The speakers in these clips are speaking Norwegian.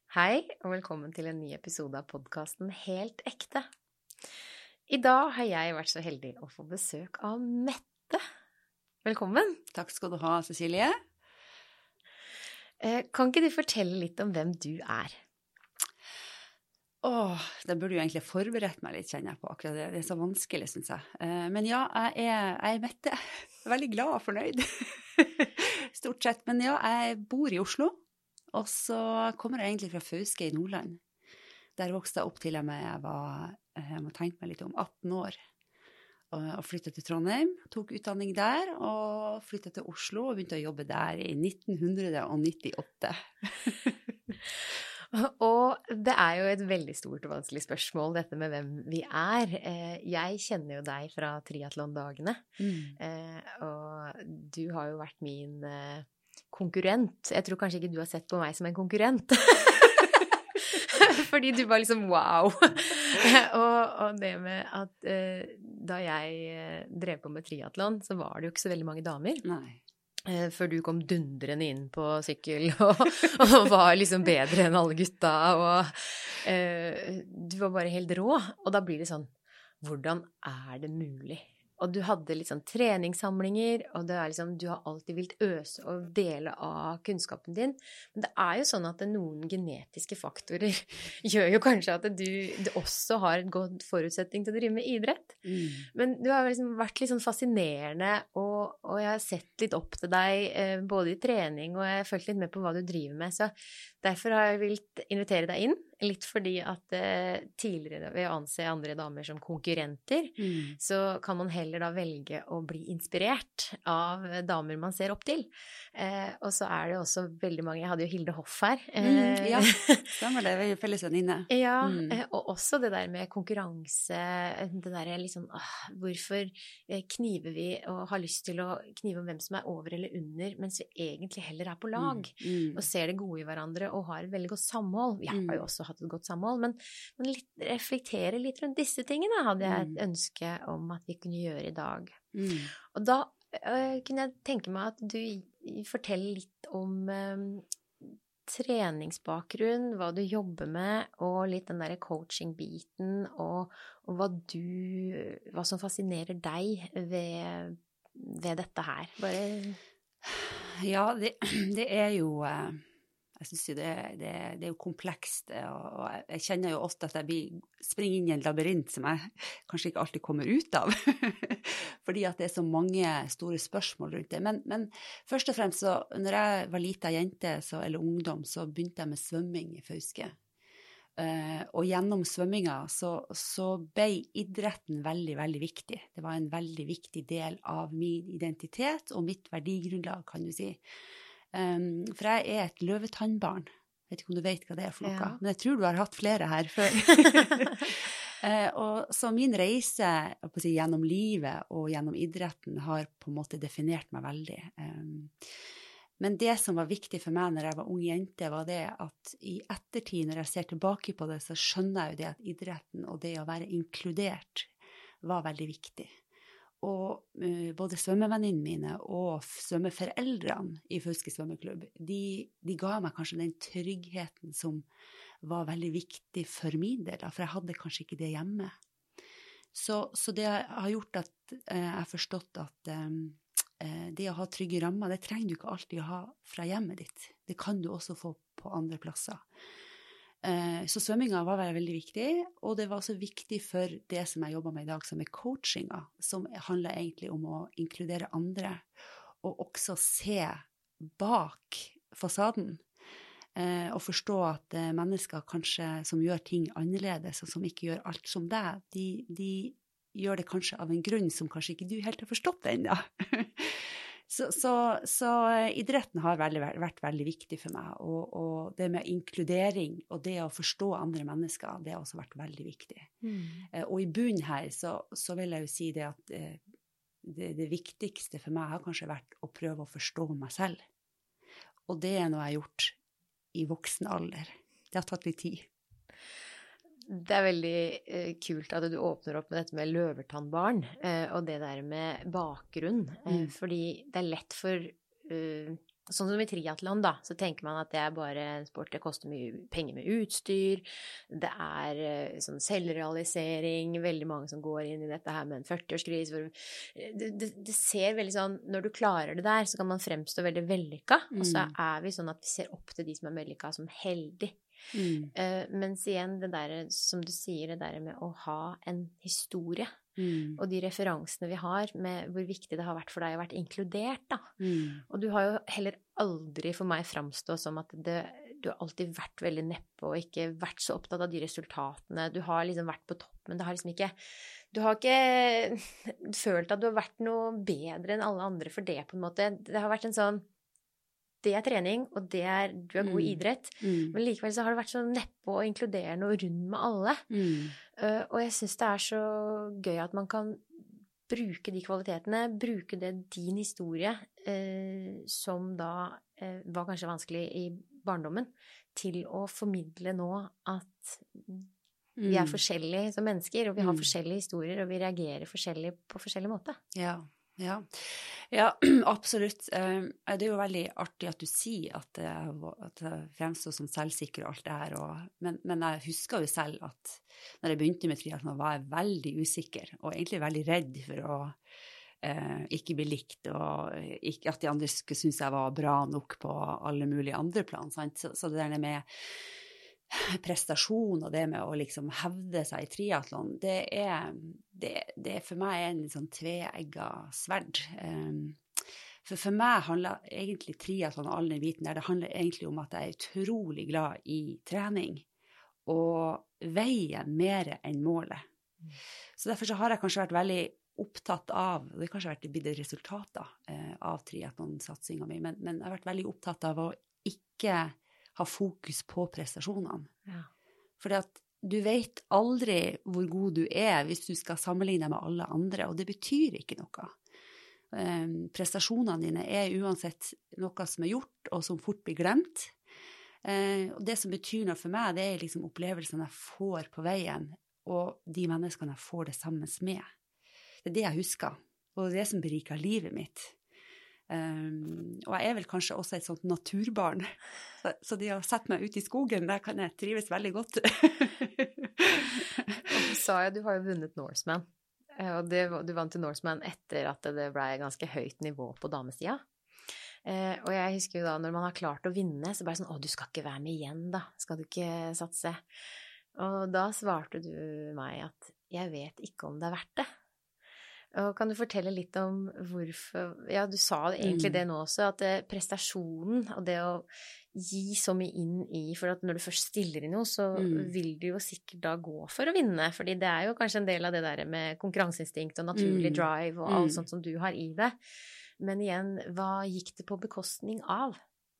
Hei, og velkommen til en ny episode av podcasten Helt ekte. I dag har jeg vært så heldig å få besøk av Mette. Velkommen. Takk skal du ha, Cecilie. Kan ikke du fortelle litt om hvem du er? Det burde jo egentlig forberedt meg litt, kjenner jeg på akkurat det. Det er så vanskelig, synes jeg. Men ja, jeg er Mette. Veldig glad og fornøyd. Stort sett. Men ja, jeg bor i Oslo. Og så kommer jeg egentlig fra Fauske i Nordland. Der vokste jeg opp til jeg må tenke meg litt om, 18 år. Og flyttet til Trondheim, tok utdanning der, og flyttet til Oslo og begynte å jobbe der i 1998. Og det er jo et veldig stort og vanskelig spørsmål, dette med hvem vi er. Jeg kjenner jo deg fra triathlon-dagene, og du har jo vært min konkurrent. Jeg tror kanskje ikke du har sett på meg som en konkurrent. Fordi du var liksom wow. og det med at da jeg drev på med triathlon, så var det jo ikke så veldig mange damer. Nei. Før du kom dundrende inn på sykkel og var liksom bedre enn alle gutta. Og du var bare helt rå. Og da blir det sånn, hvordan er det mulig? Og du hadde litt sånn treningssamlinger, og det er liksom, du har alltid vilt øse og dele av kunnskapen din. Men det er jo sånn at noen genetiske faktorer gjør jo kanskje at du også har et godt forutsetning til å drive med idrett. Men du har liksom vært litt sånn fascinerende, og jeg har sett litt opp til deg, både i trening, og jeg har følt litt med på hva du driver med. Så derfor har jeg vilt invitere deg inn. Litt fordi at tidligere ved å anse andre damer som konkurrenter, så kan man heller da velge å bli inspirert av damer man ser opp til. Og så er det også veldig mange, jeg hadde jo Hilde Hoff her. Ja, stemmer det, vi er jo felles venninne. Ja, og også det der med konkurranse, det der liksom, hvorfor kniver vi og har lyst til å knive om hvem som er over eller under, mens vi egentlig heller er på lag, og ser det gode i hverandre og har et veldig godt samhold. Vi har jo også hatt et godt samhold, men reflektere litt rundt disse tingene hadde jeg et ønske om at vi kunne gjøre i dag. Og da kunne jeg tenke meg at du forteller litt om treningsbakgrunn, hva du jobber med, og litt den der coaching-biten, og hva som fascinerer deg ved dette her. Ja, det er jo... Jeg synes jo det er jo komplekst, og jeg kjenner jo ofte at jeg springer inn i en labyrint som jeg kanskje ikke alltid kommer ut av, fordi at det er så mange store spørsmål rundt det. Men først og fremst, så, når jeg var liten jente eller ungdom, så begynte jeg med svømming i Fauske. Og gjennom svømminga så ble idretten veldig, veldig viktig. Det var en veldig viktig del av min identitet og mitt verdigrunnlag, kan du si. For jeg er et løvetannbarn. Jeg vet ikke om du vet hva det er for noe, ja. Men jeg tror du har hatt flere her før. Og så min reise gjennom livet og gjennom idretten har på en måte definert meg veldig. Men det som var viktig for meg når jeg var ung jente, var det at i ettertid, når jeg ser tilbake på det, så skjønner jeg jo det at idretten og det å være inkludert var veldig viktig. Og både svømmevenninnene mine og svømmeforeldrene i Fauske svømmeklubb, de ga meg kanskje den tryggheten som var veldig viktig for min del, for jeg hadde kanskje ikke det hjemme. Så det har gjort at jeg har forstått at det å ha trygge rammer, det trenger du ikke alltid å ha fra hjemmet ditt. Det kan du også få på andre plasser. Så svømminga var veldig viktig, og det var også viktig for det som jeg jobber med i dag, som er coachinga, som handler egentlig om å inkludere andre, og også se bak fasaden, og forstå at mennesker kanskje som gjør ting annerledes, og som ikke gjør alt som deg, de gjør det kanskje av en grunn som kanskje ikke du helt har forstått ennå. Så idretten har vært veldig viktig for meg, og det med inkludering og det å forstå andre mennesker, det har også vært veldig viktig. Og i bunnen her så vil jeg jo si det at det viktigste for meg har kanskje vært å prøve å forstå meg selv. Og det er noe jeg har gjort i voksen alder. Det har tatt litt tid. Det er veldig kult at du åpner opp med dette med løvertannbarn, og det der med bakgrunn, fordi det er lett for Sånn som i triathlon da, så tenker man at det bare en sport, det koster mye penger med utstyr, det sånn selvrealisering, veldig mange som går inn i dette her med en 40-årskris, det ser veldig sånn, når du klarer det der, så kan man fremstå veldig vellykka, og så vi sånn at vi ser opp til de som vellykka som heldig. Mens igjen, det der, som du sier, det der med å ha en historie, og de referansene vi har med hvor viktig det har vært for deg å vært inkludert da. Og du har jo heller aldri for meg fremstå som at du har alltid vært veldig neppe og ikke vært så opptatt av de resultatene. Du har liksom vært på topp, men det har liksom ikke, du har ikke følt at du har vært noe bedre enn alle andre for det på en måte. Det har vært en sånn, det trening, og du god i idrett, men likevel så har det vært så neppe og inkluderende og rund med alle. Og jeg synes det så gøy at man kan bruke de kvalitetene, bruke din historie, som da var kanskje vanskelig i barndommen, til å formidle nå at vi forskjellige som mennesker, og vi har forskjellige historier, og vi reagerer forskjellig på forskjellig måte. Ja, absolutt. Det jo veldig artig at du sier at det fremstår som selvsikker og alt det her, men jeg husker jo selv at når jeg begynte med triathlon var jeg veldig usikker, og egentlig veldig redd for å ikke bli likt, og ikke at de andre skulle synes jeg var bra nok på alle mulige andre plan, sant? Så det der med prestasjon og det med å liksom hevde seg i triathlon, det for meg en litt sånn tveegget sverd. For meg handler egentlig triathlon og all den biten der, det handler egentlig om at jeg utrolig glad i trening, og veien mer enn målet. Så derfor så har jeg kanskje vært veldig opptatt av, og det har kanskje blitt resultater av triathlon-satsingen min, men jeg har vært veldig opptatt av å ikke ha fokus på prestasjonene. Ja. Fordi at du vet aldri hvor god du hvis du skal sammenligne deg med alle andre, og det betyr ikke noe. Prestasjonene dine uansett noe som gjort, og som fort blir glemt. Og det som betyr noe for meg, det liksom opplevelsene jeg får på veien, og de menneskene jeg får det sammen med. Det det jeg husker, og det som beriker livet mitt. Og jeg vel kanskje også et sånt naturbarn, så de har sett meg ut i skogen, der kan jeg trives veldig godt. Og du sa jo, du har jo vunnet Norseman, og du vant til Norseman etter at det ble ganske høyt nivå på damesida. Og jeg husker jo da, når man har klart å vinne, så bare sånn, du skal ikke være med igjen da, skal du ikke satse? Og da svarte du meg at jeg vet ikke om det verdt det. Og kan du fortelle litt om hvorfor, ja, du sa egentlig det nå også, at prestasjonen og det å gi så mye inn i, for at når du først stiller i noe, så vil du jo sikkert da gå for å vinne, fordi det jo kanskje en del av det der med konkurranseinstinkt og naturlig drive og alt sånt som du har i det. Men igjen, hva gikk det på bekostning av?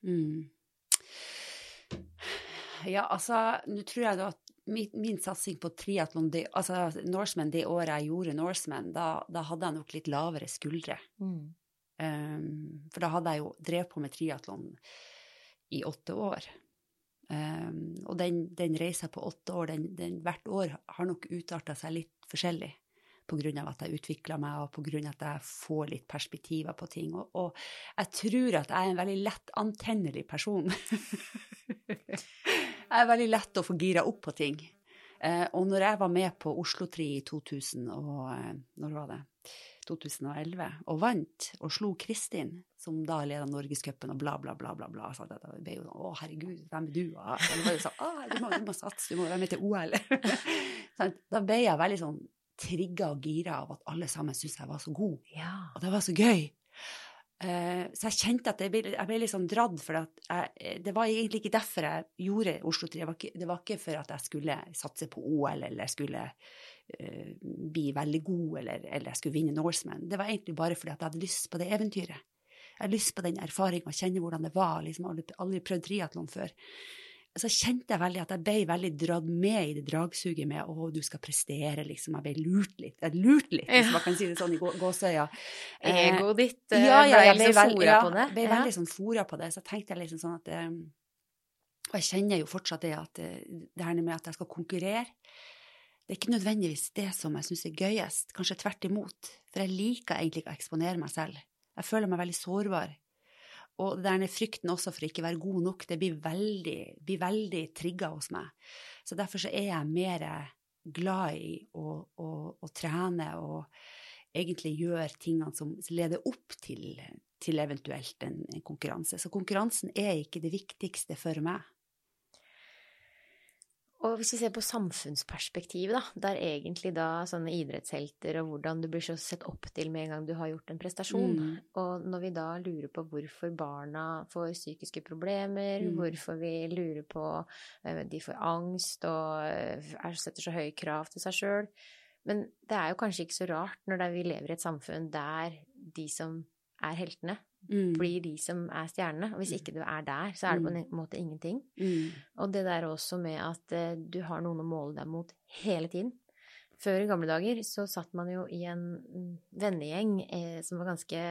Ja, altså, nå tror jeg da at min satsing på triathlon, altså Norseman, det året jeg gjorde Norseman, da hadde jeg nok litt lavere skuldre. For da hadde jeg jo drevet på med triathlon i 8 år. Og den reisen på 8 år, den hvert år har nok utartet seg litt forskjellig, på grunn av at jeg utviklet meg, og på grunn av at jeg får litt perspektiver på ting. Og jeg tror at jeg en veldig lett antennelig person. Jeg veldig lett å få gira opp på ting. Og når jeg var med på Oslo-tri i 2011, og vant, og slo Kristin, som da ledet Norgescupen, og bla, bla, bla, bla, bla, så det ble jo sånn, herregud, hvem du? Og det var jo sånn, du må satse, du må være med til OL. Da ble jeg veldig sånn trigget og gira av at alle sammen syntes jeg var så god. Ja. Og det var så gøy. Så jeg kjente at jeg ble litt sånn dradd, for det var egentlig ikke derfor jeg gjorde Oslo-tri. Det var ikke for at jeg skulle satse på OL, eller jeg skulle bli veldig god, eller jeg skulle vinne Norseman. Det var egentlig bare fordi at jeg hadde lyst på det eventyret. Jeg hadde lyst på den erfaringen, og kjenne hvordan det var, liksom aldri prøvd triathlon før. Så kjente jeg veldig at jeg ble veldig dradd med i det dragsuget med, du skal prestere, liksom. Jeg ble lurt litt, hvis man kan si det sånn i gåsøya. Egoet ditt ble liksom fora på det? Ja, ble veldig sånn fora på det, så tenkte jeg liksom sånn at, og jeg kjenner jo fortsatt det at det her med at jeg skal konkurrere, det ikke nødvendigvis det som jeg synes gøyest, kanskje tvert imot, for jeg liker egentlig ikke å eksponere meg selv. Jeg føler meg veldig sårbar. og denne frykten også for ikke være god nok, det blir veldig trigget hos meg. Så derfor så jeg mer glad i å trene og egentlig gjøre tingene som leder opp til eventuelt en konkurranse. Så konkurransen ikke det viktigste for meg. Og hvis vi ser på samfunnsperspektivet da, der egentlig da sånne idrettshelter og hvordan du blir så sett opp til med en gang du har gjort en prestasjon, og når vi da lurer på hvorfor barna får psykiske problemer, hvorfor vi lurer på de får angst og setter så høye krav til seg selv, men det jo kanskje ikke så rart når vi lever i et samfunn der de som heltene, blir de som stjernene, og hvis ikke du der, så det på en måte ingenting. Og det der også med at du har noen å måle deg mot hele tiden. Før i gamle dager så satt man jo i en vennegjeng som var ganske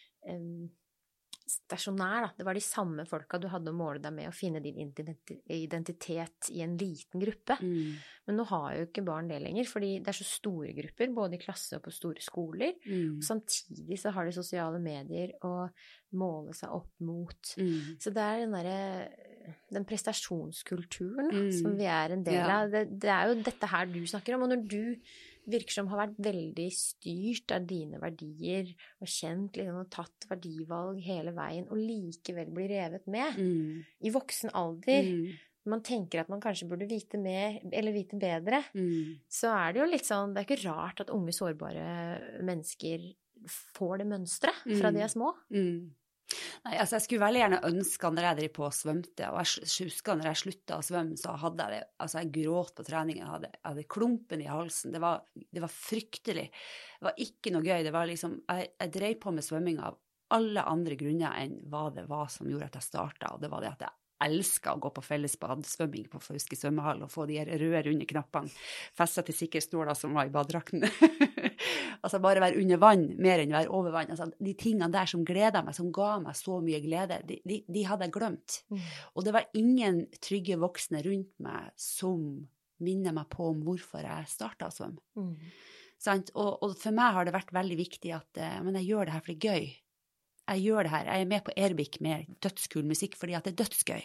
stasjonær, da. Det var de samme folka du hadde å måle deg med å finne din identitet i en liten gruppe. Men nå har jo ikke barn det lenger, fordi det så store grupper, både i klasse og på store skoler. Og samtidig så har de sosiale medier å måle seg opp mot. Så det den prestasjonskulturen som vi en del av. Det jo dette her du snakker om, og når du virker som har vært veldig styrt av dine verdier og kjent liksom, og tatt verdivalg hele veien og likevel blir revet med i voksen alder. Man tenker at man kanskje burde vite mer eller vite bedre. Så det jo litt sånn, det ikke rart at unge sårbare mennesker får det mønstret fra de små. Nei, altså jeg skulle veldig gjerne ønske når jeg drev på og svømte, og jeg husker når jeg sluttet å svømme, så hadde jeg det, altså jeg gråt på treningen, jeg hadde klumpen i halsen, det var fryktelig, det var ikke noe gøy, det var liksom, jeg drev på med svømming av alle andre grunner enn hva det var som gjorde at jeg startet, og det var det at jeg elsket å gå på fellesbad, svømming på Fauske svømmehall, og få de røde runde knappene festet til sikkerhetsståler som var i badedrakten. Altså bare være under vann, mer enn være over vann. Altså, de tingene der som gledet meg, som ga meg så mye glede, de hadde jeg glemt. Og det var ingen trygge voksne rundt meg som minner meg på om hvorfor jeg startet å svømme. Og for meg har det vært veldig viktig at men jeg gjør det her for det gøy. Jeg gjør det her, jeg med på Airbik med dødskul musikk fordi at det dødsgøy.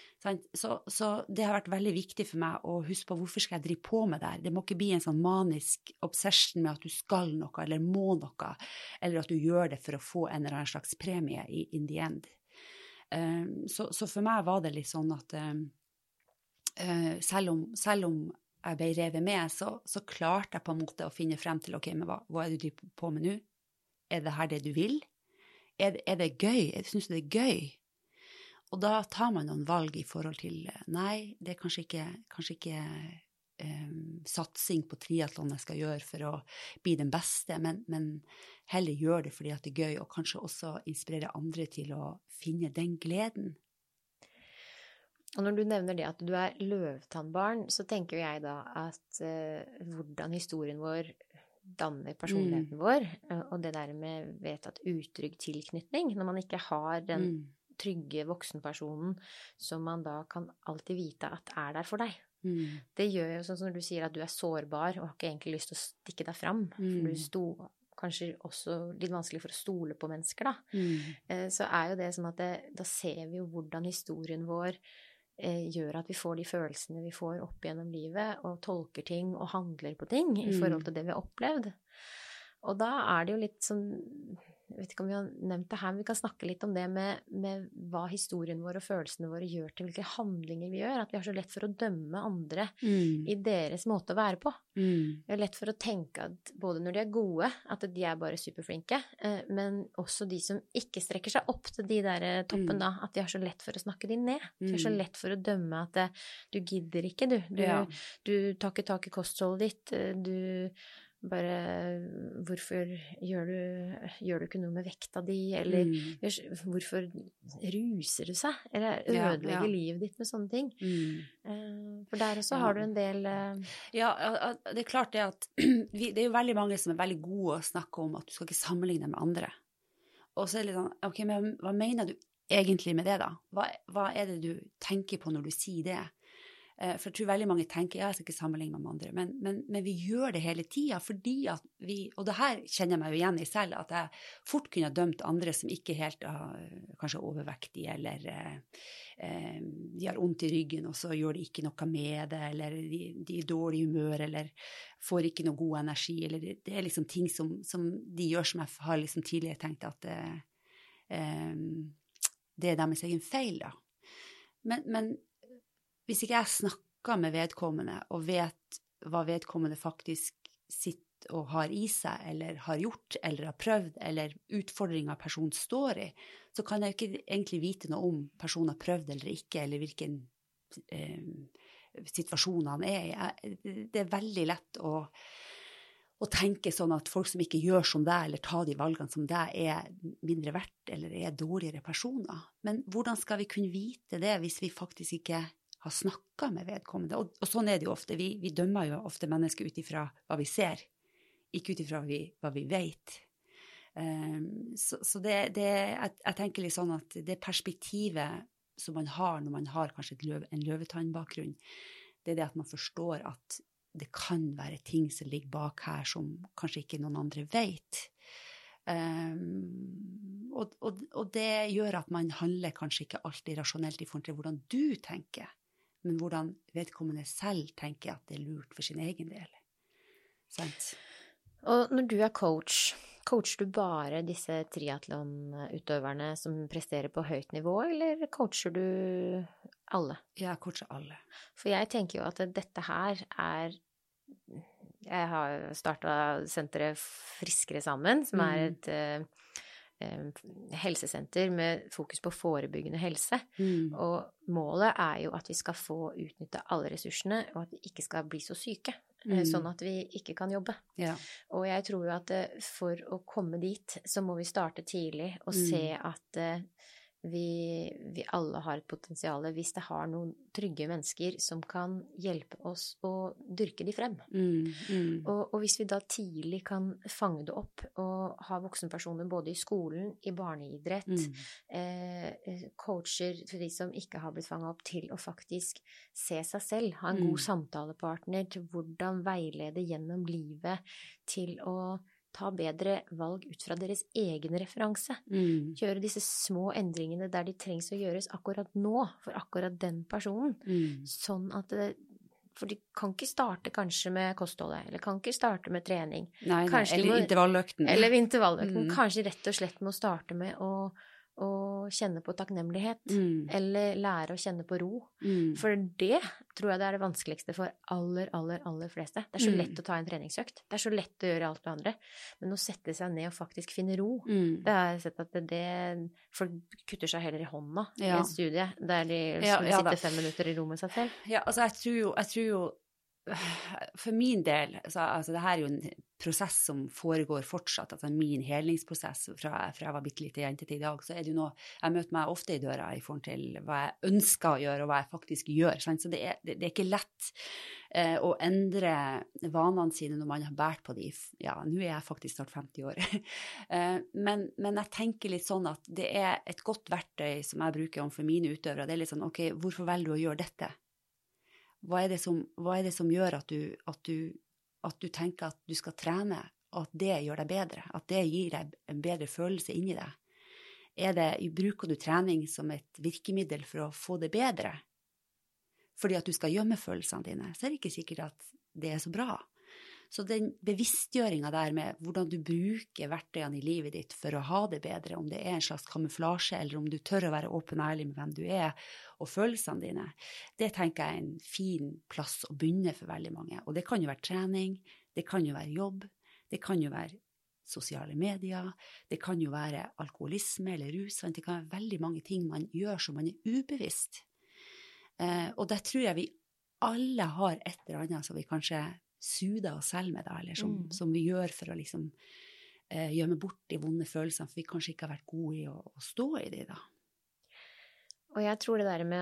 Så det har vært veldig viktig for meg å huske på hvorfor skal jeg drive på med det her. Det må ikke bli en sånn manisk obsession med at du skal noe eller må noe, eller at du gjør det for å få en eller annen slags premie in the end. Så for meg var det litt sånn at selv om jeg ble revet med, så klarte jeg på en måte å finne frem til, ok, men hva det du driver på med nå? Det her det du vil? Det gøy? Synes du det gøy? Og da tar man noen valg i forhold til, nei, det kanskje ikke satsing på triathlon jeg skal gjøre for å bli den beste, men heller gjøre det fordi at det gøy, og kanskje også inspirere andre til å finne den gleden. Og når du nevner det at du løvtannbarn, så tenker jeg da at hvordan historien vår danner personligheten vår, og det der med vedtatt utrygg tilknytning, når man ikke har den trygge voksenpersonen som man da kan alltid vite at der for deg. Det gjør jo sånn som du sier at du sårbar og har ikke egentlig lyst til å stikke deg fram, for du kanskje også litt vanskelig for å stole på mennesker da. Så jo det sånn at da ser vi jo hvordan historien vår gjør at vi får de følelsene vi får opp gjennom livet, og tolker ting og handler på ting i forhold til det vi har opplevd. Og da det jo litt sånn, jeg vet ikke om vi har nevnt det her, men vi kan snakke litt om det med hva historien vår og følelsene våre gjør til hvilke handlinger vi gjør, at vi har så lett for å dømme andre i deres måte å være på. Vi har lett for å tenke at både når de gode, at de bare superflinke, men også de som ikke strekker seg opp til de der toppen da, at de har så lett for å snakke de ned. De har så lett for å dømme at du gidder ikke, du tar ikke tak i kostholdet ditt, du bare, hvorfor gjør du ikke noe med vekta di, eller hvorfor ruser du seg, eller ødelegger livet ditt med sånne ting. For der også har du en del... Ja, det klart det at det jo veldig mange som veldig gode å snakke om at du skal ikke sammenligne med andre. Og så det litt sånn, ok, men hva mener du egentlig med det da? Hva det du tenker på når du sier det? For jeg tror veldig mange tenker, jeg skal ikke sammenligne med andre, men vi gjør det hele tiden, fordi at og det her kjenner jeg meg jo igjen i selv, at jeg fort kunne ha dømt andre som ikke helt kanskje overvektige, eller de har vondt i ryggen, og så gjør de ikke noe med det, eller de er i dårlig humør, eller får ikke noe god energi, eller det er liksom ting som de gjør som jeg har liksom tidligere tenkt at det er deres egen feil da. Men hvis ikke jeg snakker med vedkommende og vet hva vedkommende faktisk sitter og har i seg, eller har gjort, eller har prøvd, eller utfordringer personen står i, så kan jeg ikke egentlig vite noe om personen har prøvd eller ikke, eller hvilken situasjon han er i. Det er veldig lett å tenke sånn at folk som ikke gjør som deg, eller tar de valgene som deg, er mindre verdt, eller er dårligere personer. Men hvordan skal vi kunne vite det hvis vi faktisk ikke har snakket med vedkommende? Og sånn er det jo ofte. Vi dømmer jo ofte mennesker ut ifra hva vi ser, ikke ut ifra hva vi vet. Så jeg tenker litt sånn at det perspektivet som man har når man har kanskje en løvetannbakgrunn, det er det at man forstår at det kan være ting som ligger bak her som kanskje ikke noen andre vet. Og det gjør at man handler kanskje ikke alltid rasjonelt i forhold til hvordan du tenker, men hvordan vedkommende selv tenker at det er lurt for sin egen del. Sant? Og når du er coacher du bare disse triathlon-utøverne som presterer på høyt nivå, eller coacher du alle? Jeg coacher alle. For jeg tenker jo at dette her jeg har startet senteret Friskere Sammen, som er et helsesenter med fokus på forebyggende helse. Og målet er jo at vi skal få utnytte alle ressursene, og at vi ikke skal bli så syke, sånn at vi ikke kan jobbe. Ja. Og jeg tror jo at for å komme dit, så må vi starte tidlig og se at vi alle har et potensial hvis det har noen trygge mennesker som kan hjelpe oss å dyrke de frem. Og hvis vi da tidlig kan fange det opp og ha voksenpersoner både i skolen, i barneidrett, coacher for de som ikke har blitt fanget opp til å faktisk se seg selv, ha en god samtalepartner til hvordan veilede gjennom livet til å ta bedre valg ut fra deres egen referanse. Gjøre disse små endringene der de trengs å gjøres akkurat nå, for akkurat den personen. Sånn at for de kan ikke starte kanskje med kostholdet, eller kan ikke starte med trening. Nei, eller intervalløkten. Eller intervalløkten. Kanskje rett og slett må starte med å kjenne på takknemlighet, eller lære å kjenne på ro. For det tror jeg det er det vanskeligste for aller fleste. Det er så lett å ta en treningsøkt. Det er så lett å gjøre alt det andre. Men å sette seg ned og faktisk finne ro, det har jeg sett at folk kutter seg heller i hånda i en studie, der de sitter 5 minutter i rom med seg selv. Ja, altså jeg tror jo for min del, altså det her er jo en prosess som foregår fortsatt, altså min helningsprosess fra jeg var bittelite jente til i dag, så er det jo noe, jeg møter meg ofte i døra i forhold til hva jeg ønsker å gjøre og hva jeg faktisk gjør, sant? Så det er ikke lett å endre vanene sine når man har bært på de, nå er jeg faktisk snart 50 år, men jeg tenker litt sånn at det er et godt verktøy som jeg bruker om for mine utøvere, det er litt sånn, ok, hvorfor velger du å gjøre dette? Hva er det som gjør at du tenker at du skal trene, og at det gjør deg bedre, at det gir deg en bedre følelse inni deg? Bruker du trening som et virkemiddel for å få det bedre? Fordi at du skal gjemme følelsene dine, så er det ikke sikkert at det er så bra. Så den bevisstgjøringen der med hvordan du bruker verktøyene i livet ditt for å ha det bedre, om det er en slags kamuflasje, eller om du tør å være åpen og ærlig med hvem du er, og følelsene dine, det tenker jeg er en fin plass å begynne for veldig mange. Og det kan jo være trening, det kan jo være jobb, det kan jo være sosiale medier, det kan jo være alkoholisme eller rus, det kan være veldig mange ting man gjør som man er ubevisst. Og der tror jeg vi alle har et eller annet som vi kanskje suder oss selv med, eller som vi gjør for å liksom gjemme bort de vonde følelsene, for vi kanskje ikke har vært gode i å stå i det da. Og jeg tror det der med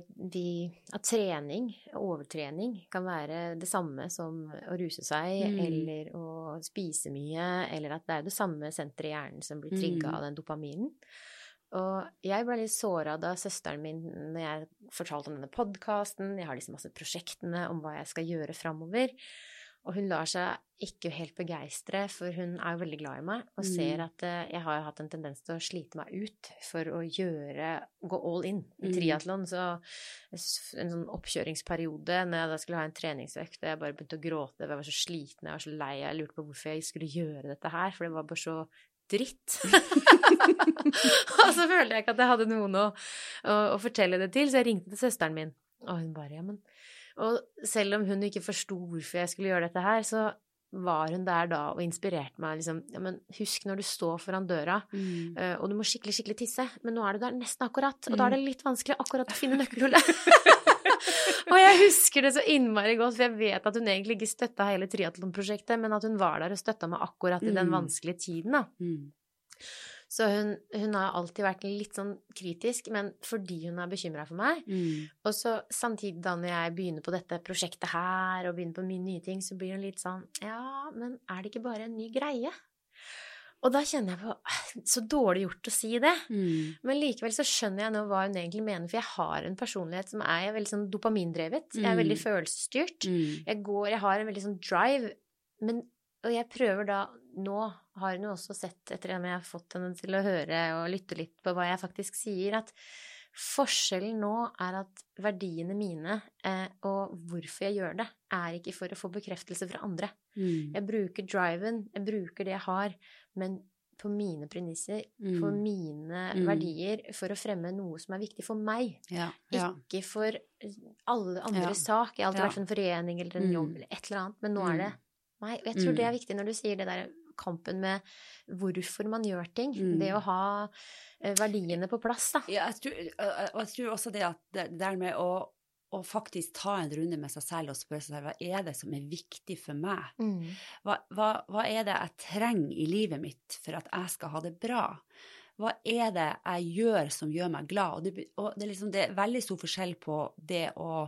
at trening, overtrening, kan være det samme som å ruse seg, eller å spise mye, eller at det er det samme senteret i hjernen som blir trigget av den dopaminen. Og jeg ble litt såret da søsteren min, når jeg fortalte om denne podcasten, jeg har disse masse prosjektene om hva jeg skal gjøre fremover, og hun lar seg ikke helt begeistre, for hun er jo veldig glad i meg, og ser at jeg har hatt en tendens til å slite meg ut for å gå all in i triathlon, så en sånn oppkjøringsperiode, når jeg da skulle ha en treningsøkt, og jeg bare begynte å gråte, jeg var så sliten, jeg var så lei, jeg lurte på hvorfor jeg skulle gjøre dette her, for det var bare så dritt. Og så følte jeg ikke at jeg hadde noen å fortelle det til, så jeg ringte til søsteren min, og hun bare, ja, men... Og selv om hun ikke forstod hvorfor jeg skulle gjøre dette her, så var hun der da og inspirerte meg, liksom, ja, men husk når du står foran døra, og du må skikkelig, skikkelig tisse, men nå er du der nesten akkurat, og da er det litt vanskelig akkurat å finne nøkkelhullet. Og jeg husker det så innmari godt, for jeg vet at hun egentlig ikke støttet hele triathlon-prosjektet, men at hun var der og støttet meg akkurat i den vanskelige tiden, da. Så hun har alltid vært litt sånn kritisk, men fordi hun er bekymret for meg. Og så samtidig da når jeg begynner på dette prosjektet her, og begynner på mye nye ting, så blir hun litt sånn, ja, men er det ikke bare en ny greie? Og da kjenner jeg på, så dårlig gjort å si det. Men likevel så skjønner jeg nå hva hun egentlig mener, for jeg har en personlighet som er veldig sånn dopamindrevet. Jeg er veldig følelsesstyrt. Jeg har en veldig sånn drive, og jeg prøver da, nå har hun jo også sett, etter at jeg har fått henne til å høre og lytte litt på hva jeg faktisk sier, at forskjellen nå er at verdiene mine og hvorfor jeg gjør det, er ikke for å få bekreftelse fra andre. Jeg bruker driven, jeg bruker det jeg har, men på mine premisser, på mine verdier, for å fremme noe som er viktig for meg. Ikke for alle andres sak. Jeg har alltid vært for en forening eller en jobb eller et eller annet, men nå er det meg. Og jeg tror det er viktig når du sier det der kampen med hvorfor man gjør ting. Det å ha verdiene på plass, da. Ja, jeg tror også det at det der med å faktisk ta en runde med seg selv og spørre seg selv, hva er det som er viktig for meg? Hva er det jeg trenger i livet mitt for at jeg skal ha det bra? Hva er det jeg gjør som gjør meg glad? Og det er veldig stor forskjell på det å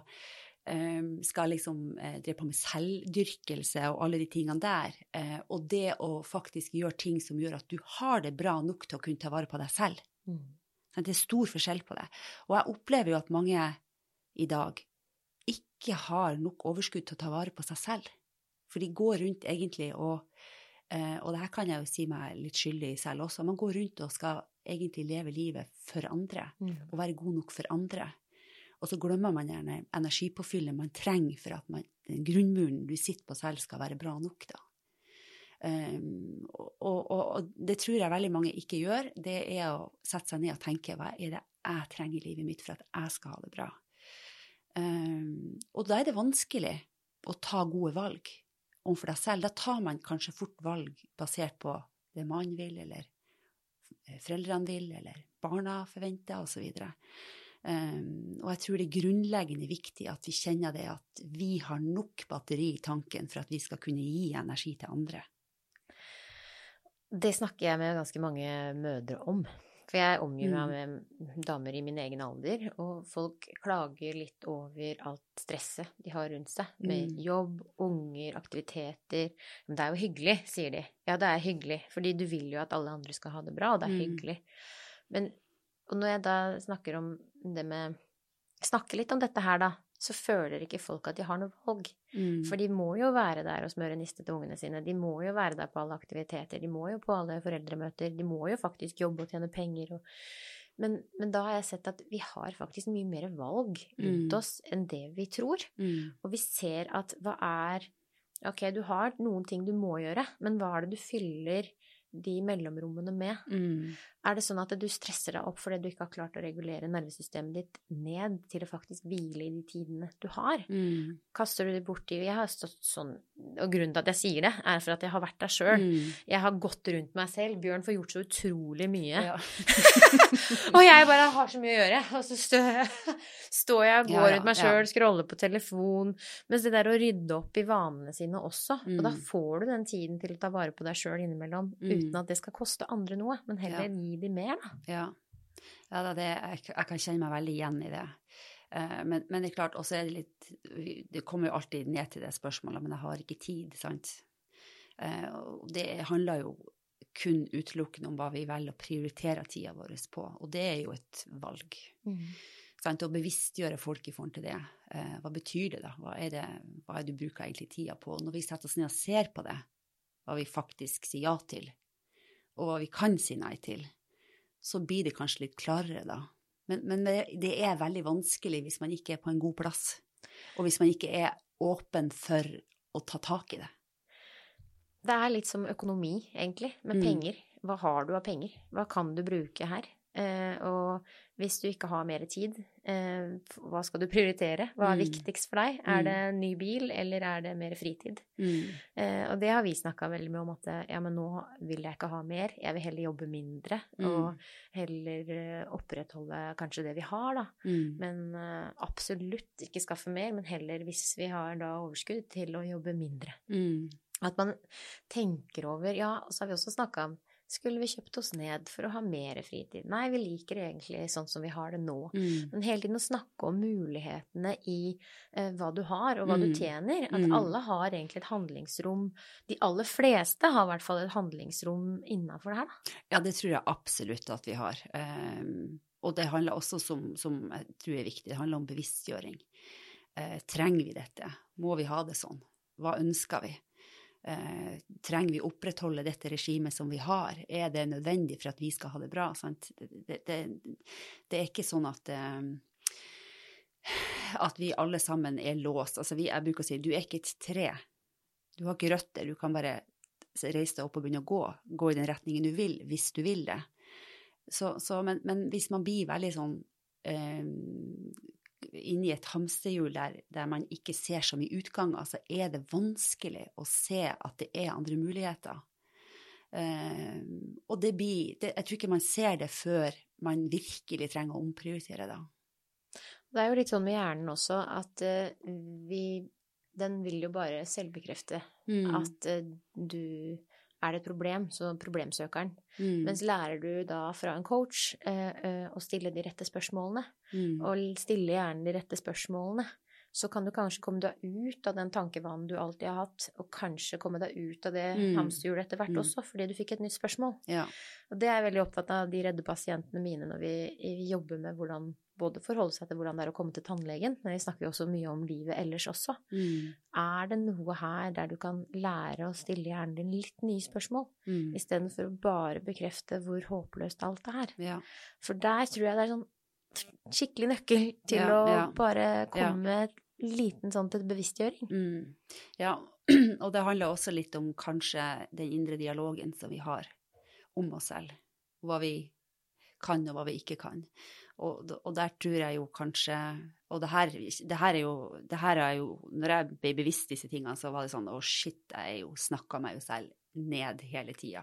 skal liksom drive på med selvdyrkelse og alle de tingene der, og det å faktisk gjøre ting som gjør at du har det bra nok til å kunne ta vare på deg selv. Det er stor forskjell på det. Og jeg opplever jo at mange i dag ikke har nok overskudd til å ta vare på seg selv. For de går rundt egentlig og det her kan jeg jo si meg litt skyldig selv også, man går rundt og skal egentlig leve livet for andre, og være god nok for andre. Og så glemmer man gjerne energipåfyllet man trenger for at den grunnmuren du sitter på selv skal være bra nok da. Og det tror jeg veldig mange ikke gjør, det er å sette seg ned og tenke, hva er det jeg trenger i livet mitt for at jeg skal ha det bra? Og da er det vanskelig å ta gode valg overfor deg selv. Da tar man kanskje fort valg basert på det man vil, eller foreldrene vil, eller barna forventer, og så videre. Og jeg tror det er grunnleggende viktig at vi kjenner det at vi har nok batteri i tanken for at vi skal kunne gi energi til andre. Det snakker jeg med ganske mange mødre om, for jeg omgir meg med damer i min egen alder, og folk klager litt over alt stresset de har rundt seg, med jobb, unger, aktiviteter. Men det er jo hyggelig, sier de. Ja, det er hyggelig, fordi du vil jo at alle andre skal ha det bra, og det er hyggelig. Og når jeg da snakker litt om dette her da, så føler ikke folk at de har noe valg. For de må jo være der og smøre niste til ungene sine. De må jo være der på alle aktiviteter. De må jo på alle foreldremøter. De må jo faktisk jobbe og tjene penger. Men da har jeg sett at vi har faktisk mye mer valg rundt oss enn det vi tror. Og vi ser at ok, du har noen ting du må gjøre, men hva er det du fyller de mellomrommene med? Er det sånn at du stresser deg opp fordi du ikke har klart å regulere nervesystemet ditt ned til å faktisk hvile i de tidene du har? Kaster du det bort i? Jeg har stått sånn, og grunnen til at jeg sier det er for at jeg har vært der selv. Jeg har gått rundt meg selv. Bjørn får gjort så utrolig mye. Ja. Og jeg bare har så mye å gjøre. Og så står jeg og går rundt meg selv, scroller på telefon, mens det der å rydde opp i vanene sine også. Og da får du den tiden til å ta vare på deg selv innimellom, uten at det skal koste andre noe, men heller gi de mer da. Ja, jeg kan kjenne meg veldig igjen i det. Men det er klart, også er det litt, det kommer jo alltid ned til det spørsmålet, men jeg har ikke tid, sant? Det handler jo kun utelukkende om hva vi velger å prioritere tida vår på, og det jo et valg. Sant? Å bevisstgjøre folk i forhold til det. Hva betyr det da? Hva det du bruker egentlig tida på? Når vi setter oss ned og ser på det, hva vi faktisk sier ja til, og hva vi kan si nei til, så blir det kanskje litt klarere da. Men det veldig vanskelig hvis man ikke på en god plass, og hvis man ikke åpen for å ta tak i det. Det litt som økonomi, egentlig, med penger. Hva har du av penger? Hva kan du bruke her? Og hvis du ikke har mer tid, hva skal du prioritere? Hva viktigst for deg? Det en ny bil, eller det mer fritid? Og det har vi snakket veldig mye om at, ja, men nå vil jeg ikke ha mer, jeg vil heller jobbe mindre, og heller opprettholde kanskje det vi har da. Men absolutt ikke skaffe mer, men heller hvis vi har da overskudd til å jobbe mindre. At man tenker over, ja, og så har vi også snakket om, skulle vi kjøpt oss ned for å ha mer fritid? Nei, vi liker det egentlig sånn som vi har det nå. Men hele tiden å snakke om mulighetene i hva du har og hva du tjener. At alle har egentlig et handlingsrom. De aller fleste har i hvert fall et handlingsrom innenfor det her da. Ja, det tror jeg absolutt at vi har. Og det handler også som jeg tror viktig, det handler om bevisstgjøring. Trenger vi dette? Må vi ha det sånn? Hva ønsker vi? Trenger vi opprettholde dette regimet som vi har? Det nødvendig for at vi skal ha det bra? Sant? Det ikke sånn at vi alle sammen låst. Altså jeg bruker å si, du ikke et tre. Du har ikke røtter, du kan bare reise deg opp og begynne å gå i den retningen du vil, hvis du vil det. Men hvis man blir veldig sånn inne i et hamsterhjul der man ikke ser så mye utganger, så det vanskelig å se at det andre muligheter. Og jeg tror ikke man ser det før man virkelig trenger å omprioritere da. Det jo litt sånn med hjernen også, at den vil jo bare selvbekrefte at du det et problem, så problemsøkeren. Mens lærer du da fra en coach å stille de rette spørsmålene, og stille gjerne de rette spørsmålene, så kan du kanskje komme deg ut av den tankevanen du alltid har hatt, og kanskje komme deg ut av det hamsterhjulet etter hvert også, fordi du fikk et nytt spørsmål. Ja. Og det jeg veldig opptatt av de redde pasientene mine når vi jobber med hvordan både forholde seg til hvordan det å komme til tannlegen, men vi snakker jo også mye om livet ellers også. Det noe her der du kan lære å stille hjernen din litt nye spørsmål, i stedet for å bare bekrefte hvor håpløst alt Ja. For der tror jeg det sånn skikkelig nøkkel til å bare komme med en liten sånn til bevisstgjøring. Ja, og det handler også litt om kanskje den indre dialogen som vi har om oss selv, hva vi kan og hva vi ikke kan. Og der tror jeg jo kanskje, og det her jo, når jeg ble bevisst disse tingene, så var det sånn, shit, jeg jo snakket meg jo selv ned hele tiden.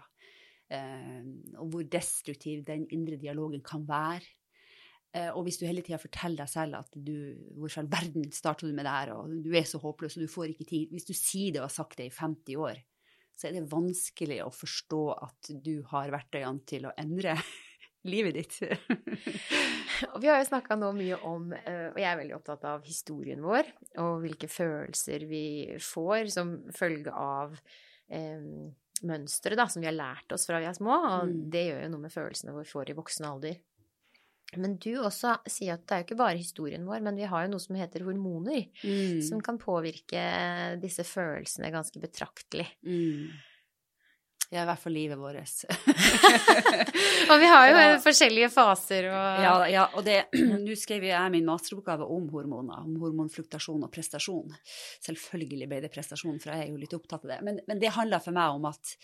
Og hvor destruktiv den indre dialogen kan være. Og hvis du hele tiden forteller deg selv at hvorfor all verden starter du med det her, og du så håpløs, og du får ikke tid. Hvis du sier det og har sagt det i 50 år, så det vanskelig å forstå at du har verktøyene til å endre livet ditt. Og vi har jo snakket nå mye om, og jeg veldig opptatt av historien vår, og hvilke følelser vi får som følge av mønstre da, som vi har lært oss fra vi små, og det gjør jo noe med følelsene våre får i voksen alder. Men du også sier at det jo ikke bare historien vår, men vi har jo noe som heter hormoner, som kan påvirke disse følelsene ganske betraktelig. Ja, i hvert fall livet vårt. Og vi har jo forskjellige faser. Ja, og nå skrev jeg min masteroppgave om hormoner, om hormonfluktasjon og prestasjon. Selvfølgelig ble det prestasjon, for jeg jo litt opptatt av det. Men det handler for meg om at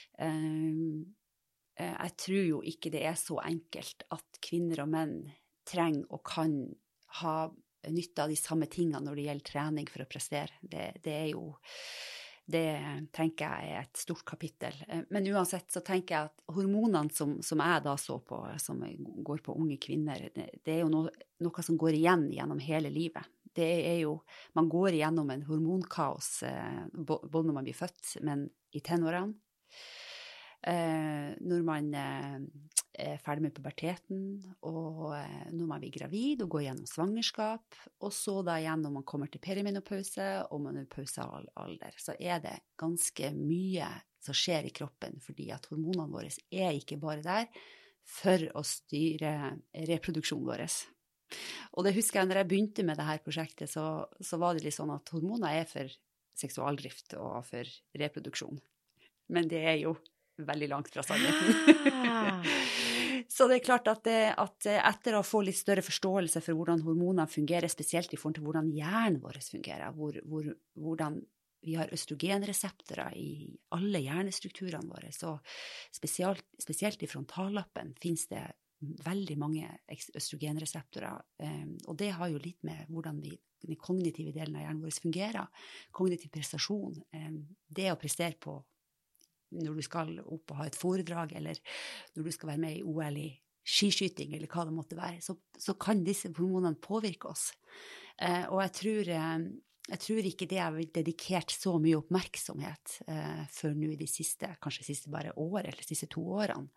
jeg tror jo ikke det så enkelt at kvinner og menn trenger og kan ha nytte av de samme tingene når det gjelder trening for å prestere. Det tenker jeg et stort kapittel. Men uansett så tenker jeg at hormonene som jeg da så på, som går på unge kvinner, det jo noe som går igjen gjennom hele livet. Det jo, man går igjennom en hormonkaos, både når man blir født, men i tenårene. Når man ferdig med puberteten, og når man blir gravid og går gjennom svangerskap, og så da igjen når man kommer til perimenopause og menopausalder, så det ganske mye som skjer i kroppen, fordi at hormonene våre ikke bare der for å styre reproduksjonen vår. Og det husker jeg når jeg begynte med dette prosjektet, så var det litt sånn at hormoner for seksualdrift og for reproduksjon. Men det jo veldig langt fra sannheten. Så det klart at etter å få litt større forståelse for hvordan hormonene fungerer, spesielt i forhold til hvordan hjernen vår fungerer, hvordan vi har østrogenreseptorer i alle hjernestrukturene våre, så spesielt i frontallappen finnes det veldig mange østrogenreseptorer, og det har jo litt med hvordan den kognitive delen av hjernen vår fungerer. Kognitiv prestasjon, det å prestere på når du skal opp og ha et foredrag, eller når du skal være med i OL i skiskyting, eller hva det måtte være, så kan disse hormonene påvirke oss. Og jeg tror ikke det har dedikert så mye oppmerksomhet før nå i kanskje de siste bare år, eller de siste 2 årene.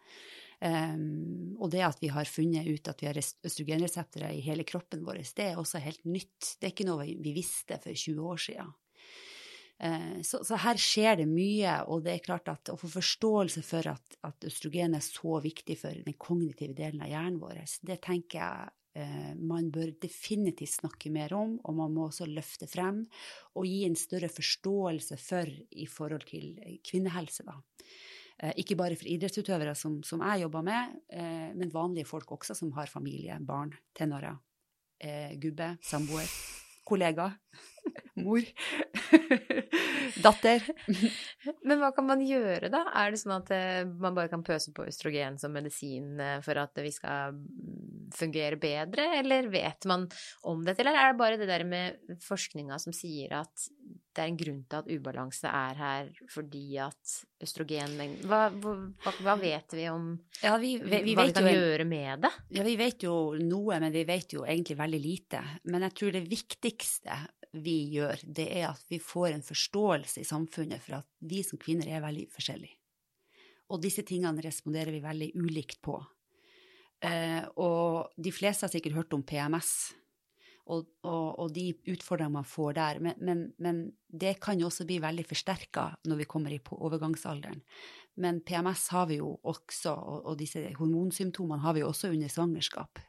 Og det at vi har funnet ut at vi har østrogenreseptorer i hele kroppen vår, det også helt nytt. Det ikke noe vi visste for 20 år siden. Så her skjer det mye, og det klart at å få forståelse for at østrogen så viktig for den kognitive delen av hjernen vår, det tenker jeg man bør definitivt snakke mer om, og man må også løfte frem og gi en større forståelse for i forhold til kvinnehelse da. Ikke bare for idrettsutøvere som jeg jobber med, men vanlige folk også som har familie, barn, tenårer, gubbe, samboer, kollega, mor, datter. Men hva kan man gjøre da? Det sånn at man bare kan pøse på østrogen som medisin for at vi skal fungere bedre, eller vet man om dette, eller det bare det der med forskninga som sier at det en grunn til at ubalanse her fordi at østrogen... Hva vet vi om hva vi kan gjøre med det? Ja, vi vet jo noe, men vi vet jo egentlig veldig lite. Men jeg tror det viktigste vi gjør, det at vi får en forståelse i samfunnet for at vi som kvinner veldig forskjellige. Og disse tingene responderer vi veldig ulikt på. Og de fleste har sikkert hørt om PMS, og de utfordringene man får der, men det kan jo også bli veldig forsterket når vi kommer på overgangsalderen. Men PMS har vi jo også, og disse hormonsymptomene har vi jo også under svangerskap.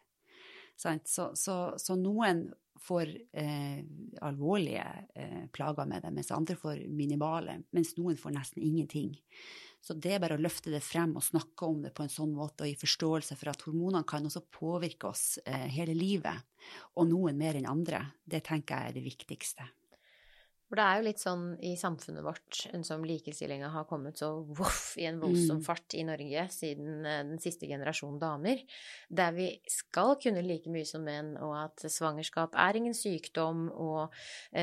Så noen får alvorlige plager med det, mens andre får minimale, mens noen får nesten ingenting. Så det bare å løfte det frem og snakke om det på en sånn måte, og gi forståelse for at hormonene kan også påvirke oss hele livet, og noen mer enn andre, det tenker jeg det viktigste. For det jo litt sånn i samfunnet vårt, som likestillingen har kommet så i en voldsom fart i Norge siden den siste generasjonen damer, der vi skal kunne like mye som menn, og at svangerskap ingen sykdom, og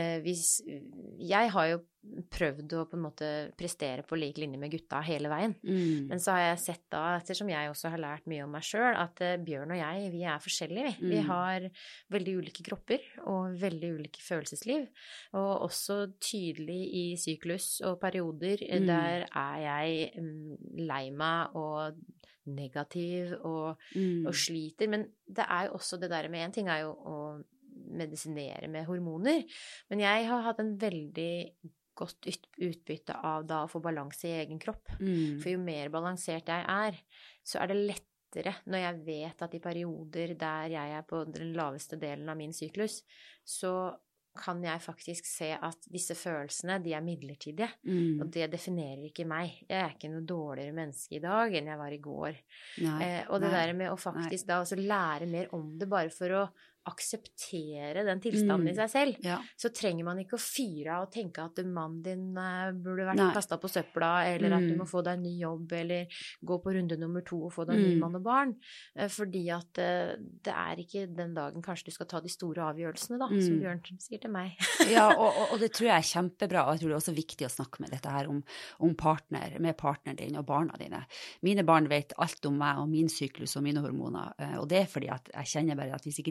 jeg har jo prøvd å på en måte prestere på like linje med gutta hele veien. Men så har jeg sett da, ettersom jeg også har lært mye om meg selv, at Bjørn og jeg, vi forskjellige. Vi har veldig ulike kropper og veldig ulike følelsesliv, og også tydelig i syklus og perioder, der jeg lei meg og negativ og sliter, men det jo også det der med en ting jo å medisinere med hormoner, men jeg har hatt en veldig godt utbytte av da å få balanse i egen kropp. For jo mer balansert jeg så det lettere når jeg vet at i perioder der jeg på den laveste delen av min syklus, så kan jeg faktisk se at disse følelsene, de midlertidige, og det definerer ikke meg. Jeg ikke noe dårligere menneske i dag enn jeg var i går. Og det der med å faktisk da også lære mer om det, bare for å akseptere den tilstanden i seg selv, så trenger man ikke å fyre og tenke at mannen din burde vært kastet på søpla, eller at du må få deg en ny jobb, eller gå på runde nummer 2 og få deg en ny mann og barn, fordi at det ikke den dagen kanskje du skal ta de store avgjørelsene da, som Bjørn sier til meg. Ja, og det tror jeg kjempebra, og jeg tror det også viktig å snakke med dette her om partner, med partneren din og barna dine. Mine barn vet alt om meg og min syklus og mine hormoner, og det fordi at jeg kjenner bare at hvis ikke de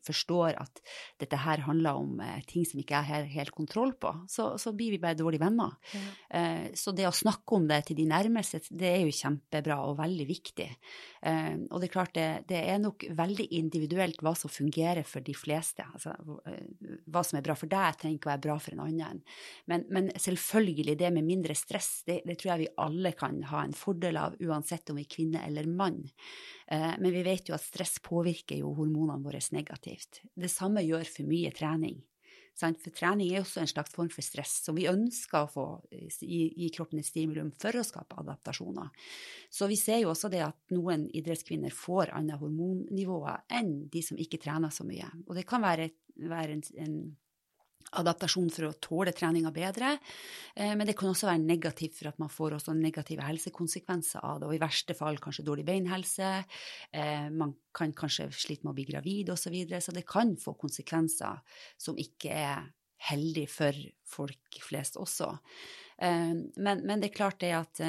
forstår at dette her handler om ting som ikke jeg har helt kontroll på, så blir vi bare dårlige venner. Så det å snakke om det til de nærmeste, det er jo kjempebra og veldig viktig. Og det er klart, det er nok veldig individuelt hva som fungerer for de fleste. Altså, hva som er bra for deg, trenger ikke være bra for en annen. Men selvfølgelig, det med mindre stress, det tror jeg vi alle kan ha en fordel av, uansett om vi er kvinne eller mann. Men vi vet jo at stress påvirker jo hormonene våre negativt. Det samme gjør for mye trening. For trening er også en slags form for stress, som vi ønsker å få gi kroppen et stimulum for å skape adaptasjoner. Så vi ser jo også det at noen idrettskvinner får andre hormonnivåer enn de som ikke trener så mye. Og det kan være en adaptasjon for å tåle treninga bedre, men det kan også være negativt for at man får også negative helsekonsekvenser av det, og i verste fall kanskje dårlig beinhelse, man kan kanskje slite med å bli gravid og så videre, så det kan få konsekvenser som ikke er heldige for folk flest også. Men det er klart det at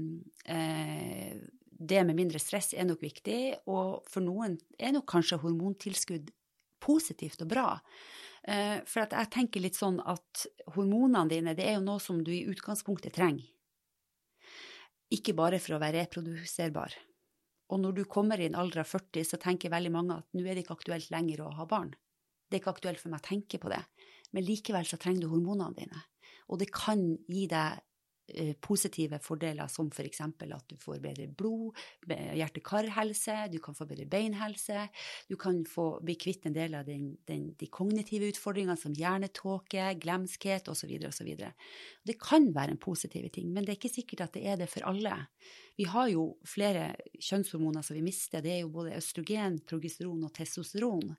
det med mindre stress er nok viktig, og for noen er nok kanskje hormontilskudd positivt og bra. For at jeg tenker litt sånn at hormonene dine, det er jo noe som du i utgangspunktet trenger. Ikke bare for å være reproduserbar. Og når du kommer i en alder av 40, så tenker veldig mange at nå er det ikke aktuelt lenger å ha barn. Det er ikke aktuelt for meg å tenke på det. Men likevel så trenger du hormonene dine. Og det kan gi deg positive fordeler, som for eksempel at du får bedre blod, hjerte-karhelse, du kan få bedre beinhelse, du kan bli kvitt en del av de kognitive utfordringene som hjernetåke, glemskhet og så videre og så videre. Det kan være en positiv ting, men det er ikke sikkert at det er det for alle. Vi har jo flere kjønnshormoner som vi mister, det er jo både østrogen, progesteron og testosteron.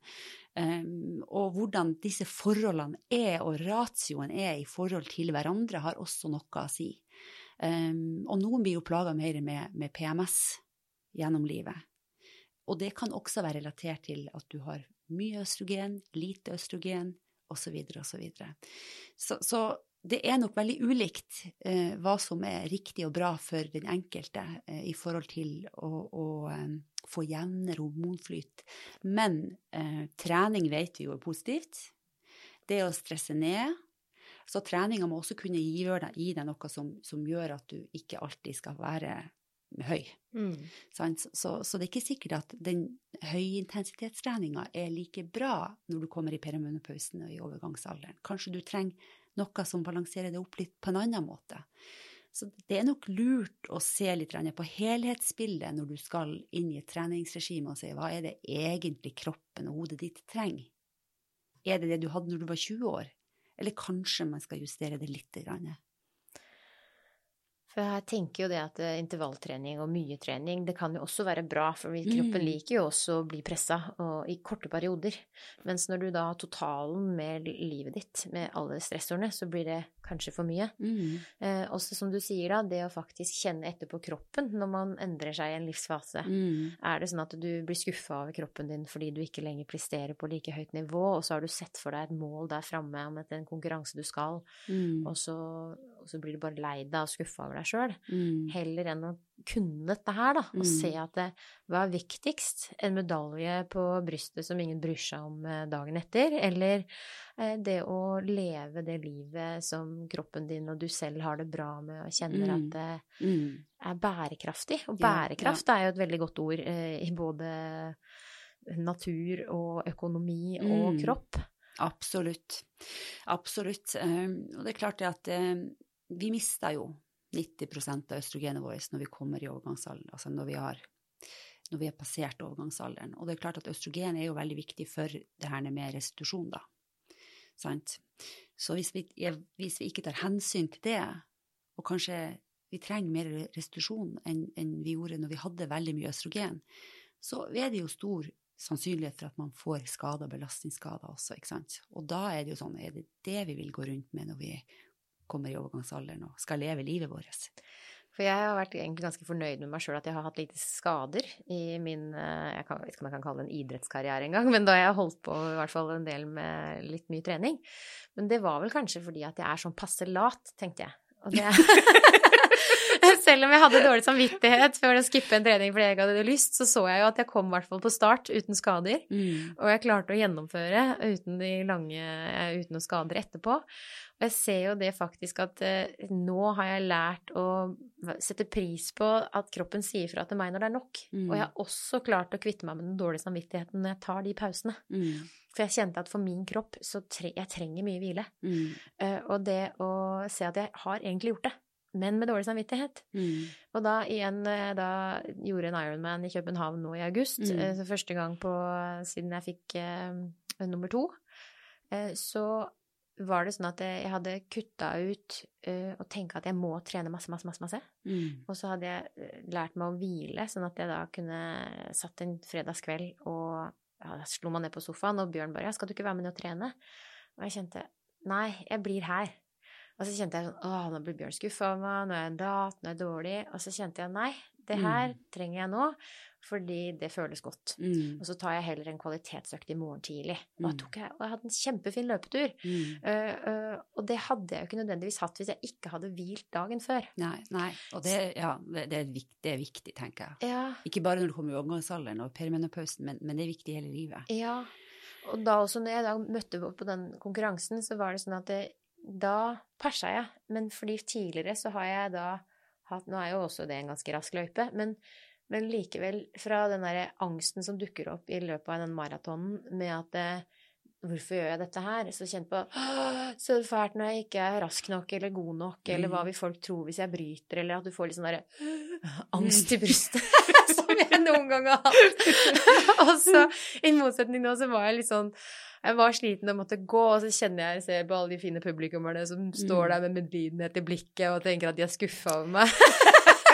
Og hvordan disse forholdene er, og ratioen er i forhold til hverandre, har også noe å si. Og noen blir jo plaget mer med PMS gjennom livet. Og det kan også være relatert til at du har mye østrogen, lite østrogen, og så videre og så videre. Så det er nok veldig ulikt hva som er riktig og bra for den enkelte i forhold til å få jevnere hormonflyt. Men trening vet vi jo er positivt. Det å stresse ned. Så treninga må også kunne gi deg noe som gjør at du ikke alltid skal være høy. Så det er ikke sikkert at den høyintensitetstreninga er like bra når du kommer i perimenopausen og i overgangsalderen. Kanskje du trenger noe som balanserer det opp litt på en annen måte. Så det er nok lurt å se litt på helhetsbildet når du skal inn i et treningsregime og se hva er det egentlig kroppen og hodet ditt trenger. Er det du hadde når du var 20 år? Eller kanskje man skal justere det litt grann? For jeg tenker jo det at intervalltrening og mye trening, det kan jo også være bra, for kroppen liker jo også å bli presset og i korte perioder. Mens når du da har totalen med livet ditt, med alle stressordene, så blir det kanskje for mye. Også som du sier da, det å faktisk kjenne etter på kroppen når man endrer seg i en livsfase. Er det sånn at du blir skuffet over kroppen din fordi du ikke lenger presterer på like høyt nivå, og så har du sett for deg et mål der fremme om en konkurranse du skal, og så blir du bare lei deg og skuffet over deg selv. Heller enn å kunne dette her da, og se at hva er viktigst? En medalje på brystet som ingen bryr seg om dagen etter, eller det å leve det livet som kroppen din og du selv har det bra med, og kjenner at det er bærekraftig. Og bærekraft er jo et veldig godt ord i både natur og økonomi og kropp. Absolutt. Absolutt. Og det er klart at vi mister jo 90% av østrogenet vårt når vi kommer i overgangsalderen, altså når vi har passert overgangsalderen. Og det er klart at østrogen er jo veldig viktig for det her med restitusjon da. Sant? Så hvis vi ikke tar hensyn til det, og kanskje vi trenger mer restitusjon enn vi gjorde når vi hadde veldig mye østrogen, så er det jo stor sannsynlighet for at man får skader, belastningsskader også, ikke sant? Og da er det jo sånn, er det vi vil gå rundt med når vi kommer i overgangsalderen og skal leve livet vårt. For jeg har vært egentlig ganske fornøyd med meg selv at jeg har hatt lite skader i min, jeg vet ikke om jeg kan kalle det en idrettskarriere en gang, men da jeg har holdt på i hvert fall en del med litt mye trening. Men det var vel kanskje fordi at jeg er sånn passe lat, tenkte jeg. Og det Selv om jeg hadde dårlig samvittighet for å skippe en trening fordi jeg ikke hadde lyst, så jeg jo at jeg kom i hvert fall på start uten skader. Og jeg klarte å gjennomføre uten noen skader etterpå. Og jeg ser jo det faktisk at nå har jeg lært å sette pris på at kroppen sier fra til meg når det er nok. Og jeg har også klart å kvitte meg med den dårlige samvittigheten når jeg tar de pausene. For jeg kjente at for min kropp så jeg trenger mye hvile. Og det å se at jeg har egentlig gjort det, men med dårlig samvittighet. Og da igjen, da gjorde en Ironman i København nå i august, så første gang siden jeg fikk nummer 2, så var det sånn at jeg hadde kuttet ut og tenkt at jeg må trene masse. Og så hadde jeg lært meg å hvile, sånn at jeg da kunne satt en fredagskveld og slo meg ned på sofaen, og Bjørn bare, skal du ikke være med ned og trene? Og jeg kjente, nei, jeg blir her. Og så kjente jeg sånn, nå blir Bjørn skuffet av meg, nå er jeg lat, nå er jeg dårlig. Og så kjente jeg, nei, det her trenger jeg nå, fordi det føles godt. Og så tar jeg heller en kvalitetsøkt i morgen tidlig. Og jeg hadde en kjempefin løpetur. Og det hadde jeg jo ikke nødvendigvis hatt hvis jeg ikke hadde hvilt dagen før. Nei. Og det er viktig, tenker jeg. Ja. Ikke bare når du kommer i overgangsalderen og perimenopausen, men det er viktig hele livet. Ja, og da også når jeg da møtte opp på den konkurransen, så var det sånn at da persa jeg. Men fordi tidligere så har jeg da hatt, nå er jo også det en ganske rask løype, men likevel fra den der angsten som dukker opp i løpet av den maratonen med at hvorfor gjør jeg dette her? Så kjent på, så fælt når jeg ikke er rask nok eller god nok, eller hva vil folk tro hvis jeg bryter, eller at du får litt sånn der angst i brystet, som jeg noen gang har hatt. Og så, i motsetning nå, så var jeg litt sånn, jeg var sliten og måtte gå, og så ser på alle de fine publikummerne som står der med medlidenhet i blikket og tenker at de er skuffet over meg.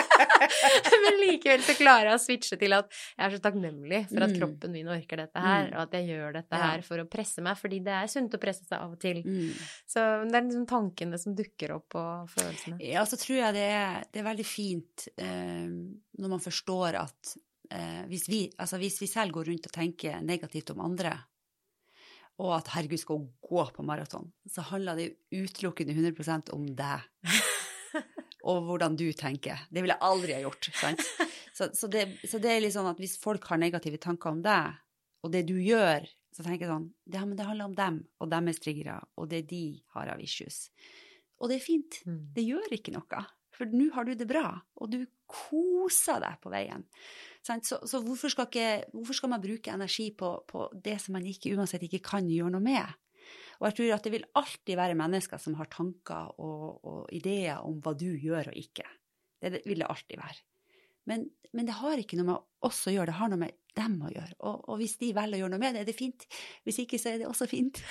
Men likevel så klarer jeg å switche til at jeg er så takknemlig for at kroppen min orker dette her, og at jeg gjør dette her for å presse meg, fordi det er sunt å presse seg av og til. Så det er liksom tankene som dukker opp på følelsene. Ja, så tror jeg det er veldig fint når man forstår at hvis vi selv går rundt og tenker negativt om andre, og at herregud skal gå på maraton, så handler det utelukkende 100% om deg. Og hvordan du tenker. Det ville jeg aldri ha gjort, sant? Så det er litt sånn at hvis folk har negative tanker om deg, og det du gjør, så tenker jeg sånn, men det handler om dem, og deres triggere, og det de har av issues. Og det er fint. Det gjør ikke noe. For nå har du det bra, og du koser deg på veien. Sant? Så hvorfor skal man bruke energi på det som man uansett ikke kan gjøre noe med? Og jeg tror at det vil alltid være mennesker som har tanker og ideer om hva du gjør og ikke. Det vil det alltid være. Men det har ikke noe med oss å gjøre, det har noe med dem å gjøre. Og hvis de velger å gjøre noe med det, er det fint. Hvis ikke, så er det også fint.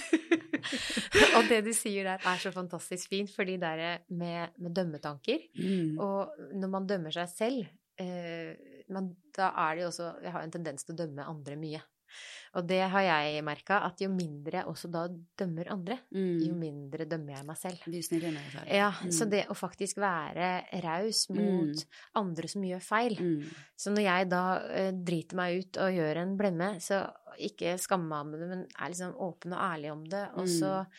Og det du sier der er så fantastisk fint, fordi det er med dømmetanker. Og når man dømmer seg selv, da er det jo også, jeg har en tendens til å dømme andre mye. Og det har jeg merket, at jo mindre jeg også da dømmer andre, jo mindre dømmer jeg meg selv. Du sniller med deg selv. Ja, så det å faktisk være raus mot andre som gjør feil. Så når jeg da driter meg ut og gjør en blemme, så ikke skammer meg med det, men er liksom åpen og ærlig om det, og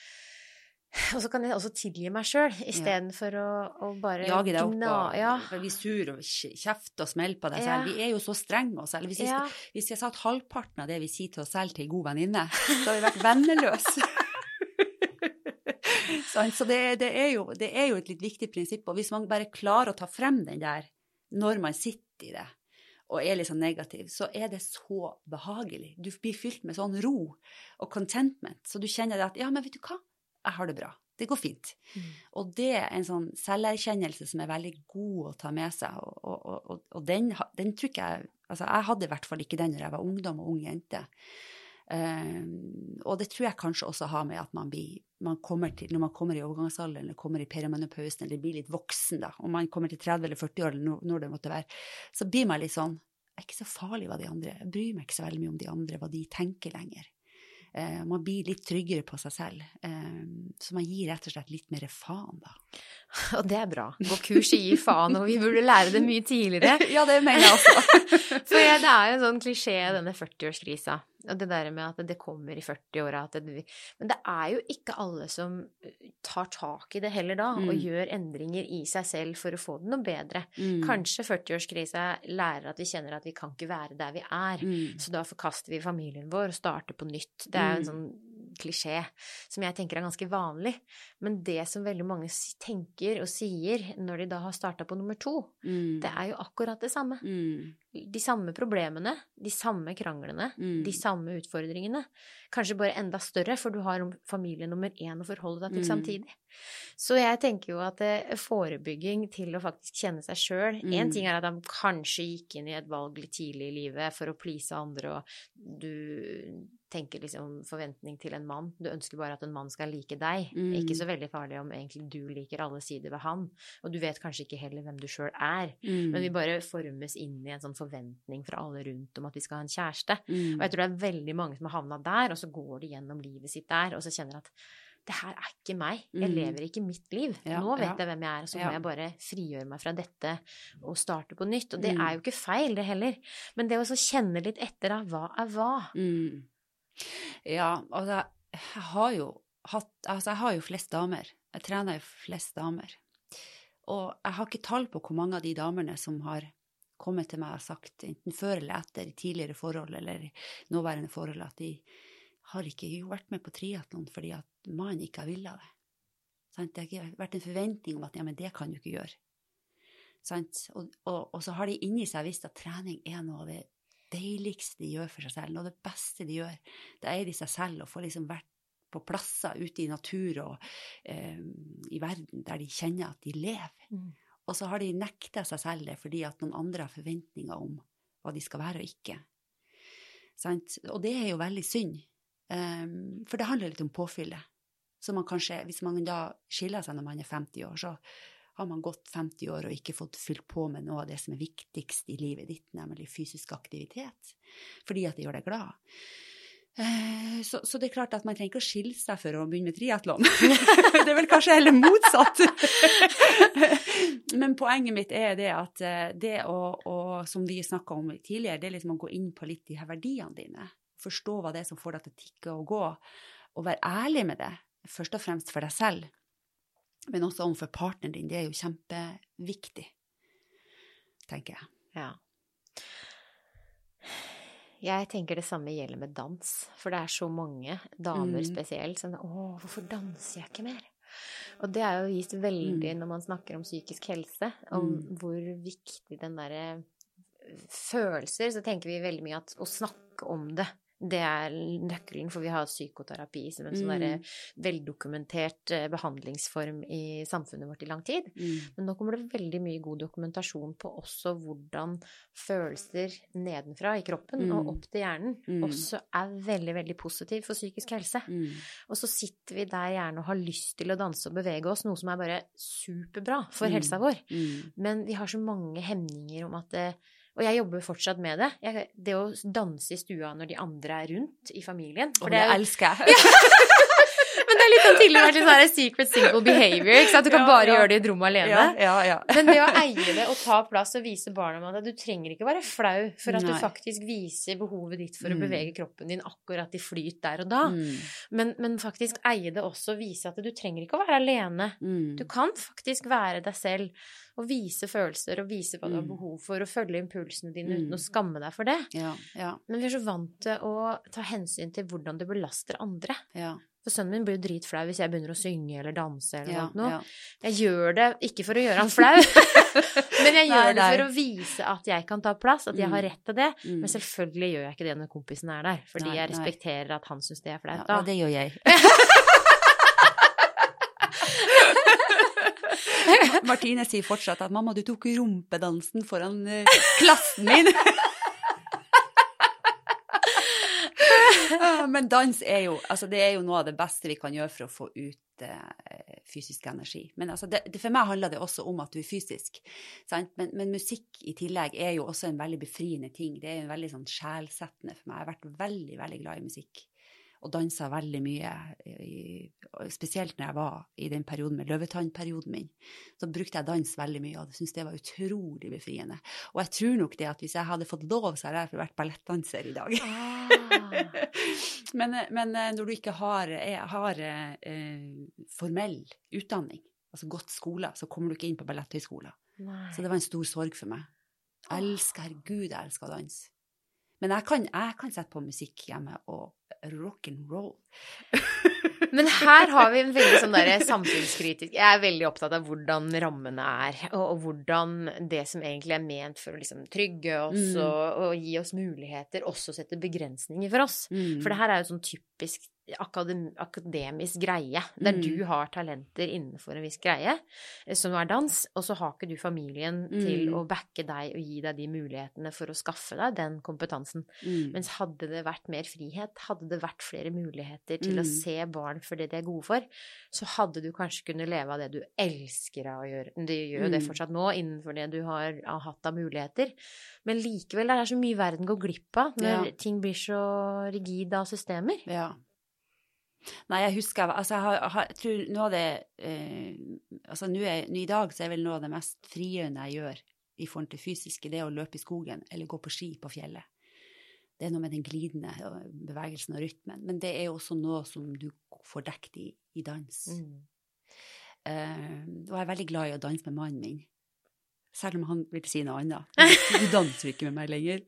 så kan jeg også tilgi meg selv, i stedet for å bare jage deg opp og bli sur og kjefte og smelle på deg selv. Vi er jo så strenge med oss selv. Hvis jeg satt halvparten av det vi sier til oss selv til en god venninne, så har vi vært venneløse. Så det er jo et litt viktig prinsipp, og hvis man bare klarer å ta frem den der når man sitter i det, og er litt sånn negativ, så er det så behagelig. Du blir fylt med sånn ro og contentment, så du kjenner at, men vet du hva? Jeg har det bra. Det går fint. Og det er en sånn selverkjennelse som er veldig god å ta med seg, og den tror ikke jeg hadde i hvert fall ikke den når jeg var ungdom og ung jente. Og det tror jeg kanskje også har med at når man kommer i overgangsalderen, eller kommer i perimenopausen, eller blir litt voksen da, om man kommer til 30 eller 40 år, eller når det måtte være, så blir man litt sånn, jeg er ikke så farlig hva de andre, jeg bryr meg ikke så veldig mye om de andre, hva de tenker lenger. Man blir litt tryggere på seg selv, så man gir rett og slett litt mer faen da. Og det bra. Gå kurs i faen, og vi burde lære det mye tidligere. Ja, det mener jeg også. For ja, det jo en sånn klisjé, denne 40-årskrisa. Og det der med at det kommer i 40-åra. Men det jo ikke alle som tar tak i det heller da, og gjør endringer i seg selv for å få det noe bedre. Kanskje 40-årskrisa lærer at vi kjenner at vi kan ikke være der vi så da forkaster vi familien vår og starter på nytt. Det jo en sånn klisjé som jeg tenker ganske vanlig. Men det som veldig mange tenker og sier når de da har startet på nummer 2, det jo akkurat det samme. De samme problemene, de samme kranglene, de samme utfordringene. Kanskje bare enda større, for du har familie nummer 1 å forholde deg til samtidig. Så jeg tenker jo at forebygging til å faktisk kjenne seg selv, en ting at de kanskje gikk inn i et valg litt tidlig i livet for å please andre, og du tenker liksom forventning til en mann. Du ønsker bare at en mann skal like deg. Ikke så veldig farlig om egentlig du liker alle sider ved han. Og du vet kanskje ikke heller hvem du selv men vi bare formes inn i en sånn forventning fra alle rundt om at vi skal ha en kjæreste. Og jeg tror det veldig mange som har havnet der, og så går de gjennom livet sitt der, og så kjenner at det her ikke meg. Jeg lever ikke mitt liv. Nå vet jeg hvem jeg og så må jeg bare frigjøre meg fra dette og starte på nytt. Og det jo ikke feil, det heller. Men det å så kjenne litt etter av hva hva. Ja, altså, jeg har jo flest damer. Jeg trener jo flest damer. Og jeg har ikke tall på hvor mange av de damene som har kommet til meg og sagt, enten før eller etter, i tidligere forhold eller nåværende forhold, at de har ikke vært med på triathlon fordi at mannen ikke har villet det. Sant? Det har vært en forventning om at ja, men det kan du ikke gjøre. Sant? Og så har de inni seg visst at trening noe av det deiligste de gjør for seg selv, noe av det beste de gjør. Det de seg selv å få liksom vært på plasser ute i natur og i verden der de kjenner at de lever. Og så har de nektet seg selv det fordi at noen andre har forventninger om hva de skal være og ikke. Sant? Og det jo veldig synd. For det handler litt om påfyllet. Så man kanskje, hvis man da skiller seg når man 50 år, så har man gått 50 år og ikke fått fylt på med noe av det som viktigst i livet ditt, nemlig fysisk aktivitet, fordi at det gjør deg glad. Så det klart at man trenger ikke å skille seg for å begynne med triathlon. Det vel kanskje heller motsatt. Men poenget mitt det at det å som vi snakket om tidligere, det liksom å gå inn på litt de her verdiene dine, forstå hva det som får deg til å tikke og gå, og være ærlig med det, først og fremst for deg selv, men også overfor partneren din. Det jo kjempeviktig, tenker jeg. Ja. Jeg tenker det samme gjelder med dans, for det så mange damer spesielt som hvorfor danser jeg ikke mer? Og det jo vist veldig når man snakker om psykisk helse, om hvor viktig den der følelser, så tenker vi veldig mye at å snakke om det nøkkelen, for vi har psykoterapi som en sånn der veldokumentert behandlingsform i samfunnet vårt i lang tid. Men nå kommer det veldig mye god dokumentasjon på også hvordan følelser nedenfra i kroppen og opp til hjernen også veldig, veldig positiv for psykisk helse. Og så sitter vi der gjerne og har lyst til å danse og bevege oss, noe som bare superbra for helsa vår. Men vi har så mange hemninger om at og jeg jobber fortsatt med det. Det å danse i stua når de andre rundt i familien. For det elsker jeg. Men det litt sånn tidligere vært litt sånn secret single behavior, ikke sant? Du kan bare gjøre det i et rom alene. Ja. Men det å eie det og ta plass og vise barna om at du trenger ikke være flau for at du faktisk viser behovet ditt for å bevege kroppen din akkurat i flyt der og da. Men faktisk eie det også, vise at du trenger ikke å være alene. Du kan faktisk være deg selv og vise følelser og vise hva du har behov for, og følge impulsene dine uten å skamme deg for det. Men vi så vant til å ta hensyn til hvordan det belaster andre. For sønnen min blir jo dritflau hvis jeg begynner å synge eller danse eller noe. Jeg gjør det ikke for å gjøre han flau, men jeg gjør det for å vise at jeg kan ta plass, at jeg har rett til det. Men selvfølgelig gjør jeg ikke det når kompisen der, fordi jeg respekterer at han synes det flaut. Ja, det gjør jeg. Martine sier fortsatt at mamma, du tok rumpedansen foran klassen min. Men dans jo, altså det jo noe av det beste vi kan gjøre for å få ut fysisk energi. Men altså for meg handler det også om at du fysisk. Sant? Men musikk i tillegg jo også en veldig befriende ting. Det en veldig sånn sjelsettende for meg. Jeg har vært veldig, veldig glad i musikk. og danset veldig mye, spesielt når jeg var i den perioden med løvetannperioden min. Så brukte jeg dans veldig mye, og jeg synes det var utrolig befriende. Og jeg tror nok det at hvis jeg hadde fått lov, så hadde jeg vært ballettdanser i dag. Men når du ikke har formell utdanning, altså godt skole, så kommer du ikke inn på balletthøyskolen. Så det var en stor sorg for meg. Herregud, jeg elsker dans. Men jeg kan sette på musikk hjemme og rock'n'roll. Men her har vi en veldig sånn der samfunnskritisk. Jeg er veldig opptatt av hvordan rammene er, og hvordan det som egentlig er ment for å liksom trygge oss og gi oss muligheter, også sette begrensninger for oss. For det her er jo sånn typisk akademisk greie, der du har talenter innenfor en viss greie, som er dans, og så har ikke du familien til å backe deg og gi deg de mulighetene for å skaffe deg den kompetansen. Mens hadde det vært mer frihet, hadde det vært flere muligheter til å se barn for det de er gode for, så hadde du kanskje kunne leve av det du elsker å gjøre. Du gjør jo det fortsatt nå, innenfor det du har hatt av muligheter. Men likevel, det er så mye verden går glipp av når ting blir så rigide av systemer. Ja. Nei, jeg husker, altså jeg tror noe av det, altså nå i dag så er vel noe av det mest frigjørende jeg gjør i forhold til fysiske, det å løpe i skogen eller gå på ski på fjellet. Det er noe med den glidende bevegelsen og rytmen, men det er også noe som du får dekket i dans. Og jeg er veldig glad i å danse med mannen min, selv om han vil si noe annet. Du danser ikke med meg lenger.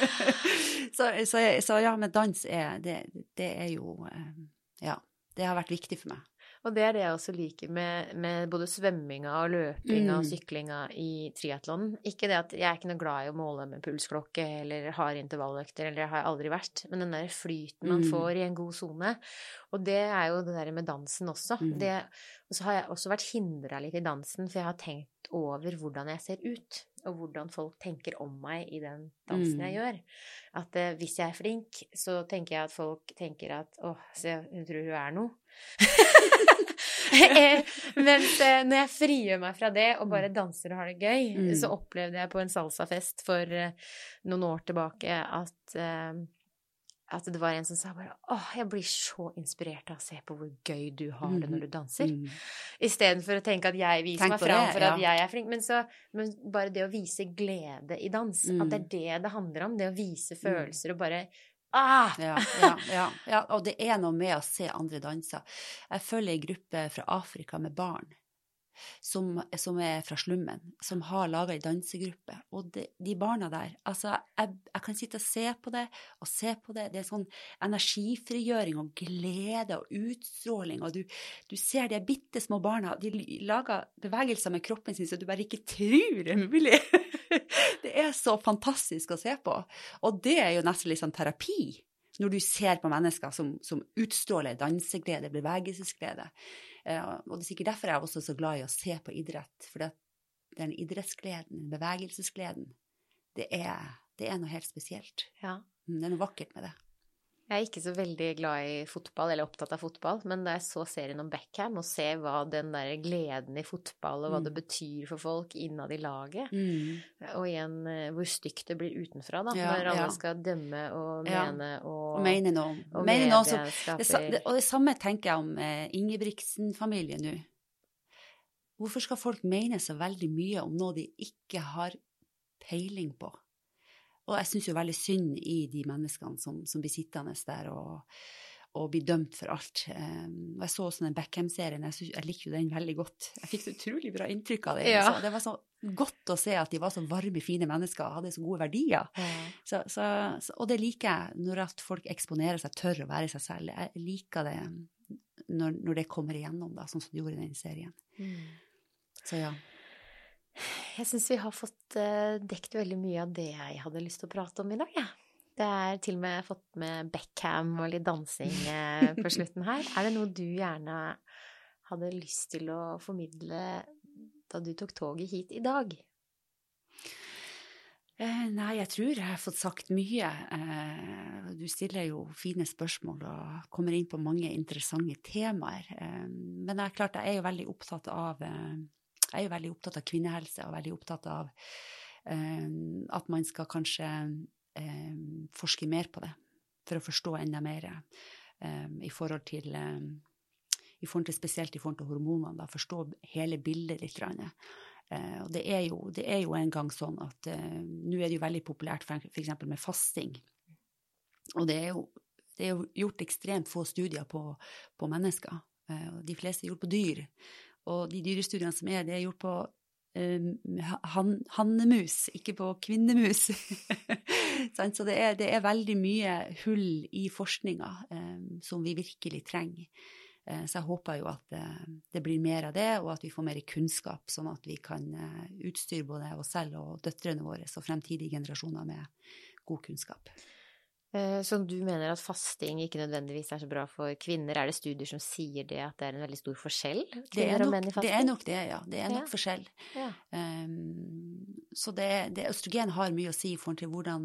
så ja, men dans det er jo... Ja, det har vært viktig for meg. Og det er det jeg også liker med både svømminga og løpinga og syklinga i triathlon. Ikke det at jeg er ikke noe glad i å måle med pulsklokke eller har intervalløkter, eller det har jeg aldri vært, men den der flyten man får i en god zone, og det er jo det der med dansen også. Og så har jeg også vært hindret litt i dansen, for jeg har tenkt over hvordan jeg ser ut, og hvordan folk tenker om meg i den dansen jeg gjør. At hvis jeg er flink, så tenker jeg at folk tenker at se, hun tror hun er noe. Mens når jeg frigjør meg fra det og bare danser og har det gøy, så opplevde jeg på en salsafest for noen år tilbake at det var en som sa bare, jeg blir så inspirert av å se på hvor gøy du har det når du danser. I stedet for å tenke at jeg viser meg fram for at jeg er flink. Men bare det å vise glede i dans, at det er det handler om, det å vise følelser og bare, Ja, og det er noe med å se andre danser. Jeg følger en gruppe fra Afrika med barn, som er fra slummen, som har laget en dansegruppe, og de barna der, altså jeg kan sitte og se på det, det er sånn energifrigjøring og glede og utstråling, og du ser de bitte små barna, de lager bevegelser med kroppen sin, så du bare ikke tror det er mulig. Det er så fantastisk å se på, og det er jo nesten litt sånn terapi, når du ser på mennesker som utstråler danseglede, bevegelsesglede. Og det er sikkert derfor jeg er også så glad i å se på idrett, for den idrettsgleden, bevegelsesgleden, det er noe helt spesielt. Ja. Det er noe vakkert med det. Jeg er ikke så veldig glad i fotball, eller opptatt av fotball, men da jeg så serien om Beckham, og se hva den der gleden i fotball, og hva det betyr for folk innad i laget, og igjen hvor stygt det blir utenfra da, når alle skal dømme og mene og mene noe. Og det samme tenker jeg om Ingebrigtsen-familien nå. Hvorfor skal folk mene så veldig mye om noe de ikke har peiling på? Og jeg synes jo veldig synd i de menneskene som blir sittende der og blir dømt for alt. Og jeg så også den Beckham-serien, jeg liker jo den veldig godt. Jeg fikk så utrolig bra inntrykk av det. Ja. Det var så godt å se at de var så varme, fine mennesker og hadde så gode verdier. Ja. Og det liker jeg når at folk eksponerer seg, tør å være seg selv. Jeg liker det når det kommer igjennom, da, sånn som de gjorde i den serien. Så ja. Jeg synes vi har fått dekt veldig mye av det jeg hadde lyst til å prate om i dag, ja. Det er til og med fått med Beckham og litt dansing på slutten her. Er det noe du gjerne hadde lyst til å formidle da du tok toget hit i dag? Nei, jeg tror jeg har fått sagt mye. Du stiller jo fine spørsmål og kommer inn på mange interessante temaer. Men det er klart, jeg er jo veldig opptatt av kvinnehelse, og veldig opptatt av at man skal kanskje forske mer på det, for å forstå enda mer. i forhold til spesielt i forhold til hormonene, da, forstå hele bildet litt. Og det er jo en gang sånn at nå er det jo veldig populært for eksempel med fasting. Og det er jo gjort ekstremt få studier på mennesker. De fleste er gjort på dyr. Og de dyrestudiene som det er gjort på hannemus, ikke på kvinnemus. Så det er veldig mye hull i forskningen som vi virkelig trenger. Så jeg håper jo at det blir mer av det, og at vi får mer kunnskap, sånn at vi kan utstyre både oss selv og døtrene våre og fremtidige generasjoner med god kunnskap. Så du mener at fasting ikke nødvendigvis så bra for kvinner? Det studier som sier det, at det en veldig stor forskjell? Kvinner og menn i fasting? Det nok det, ja. Det nok forskjell. Ja. Så østrogen har mye å si i forhold til hvordan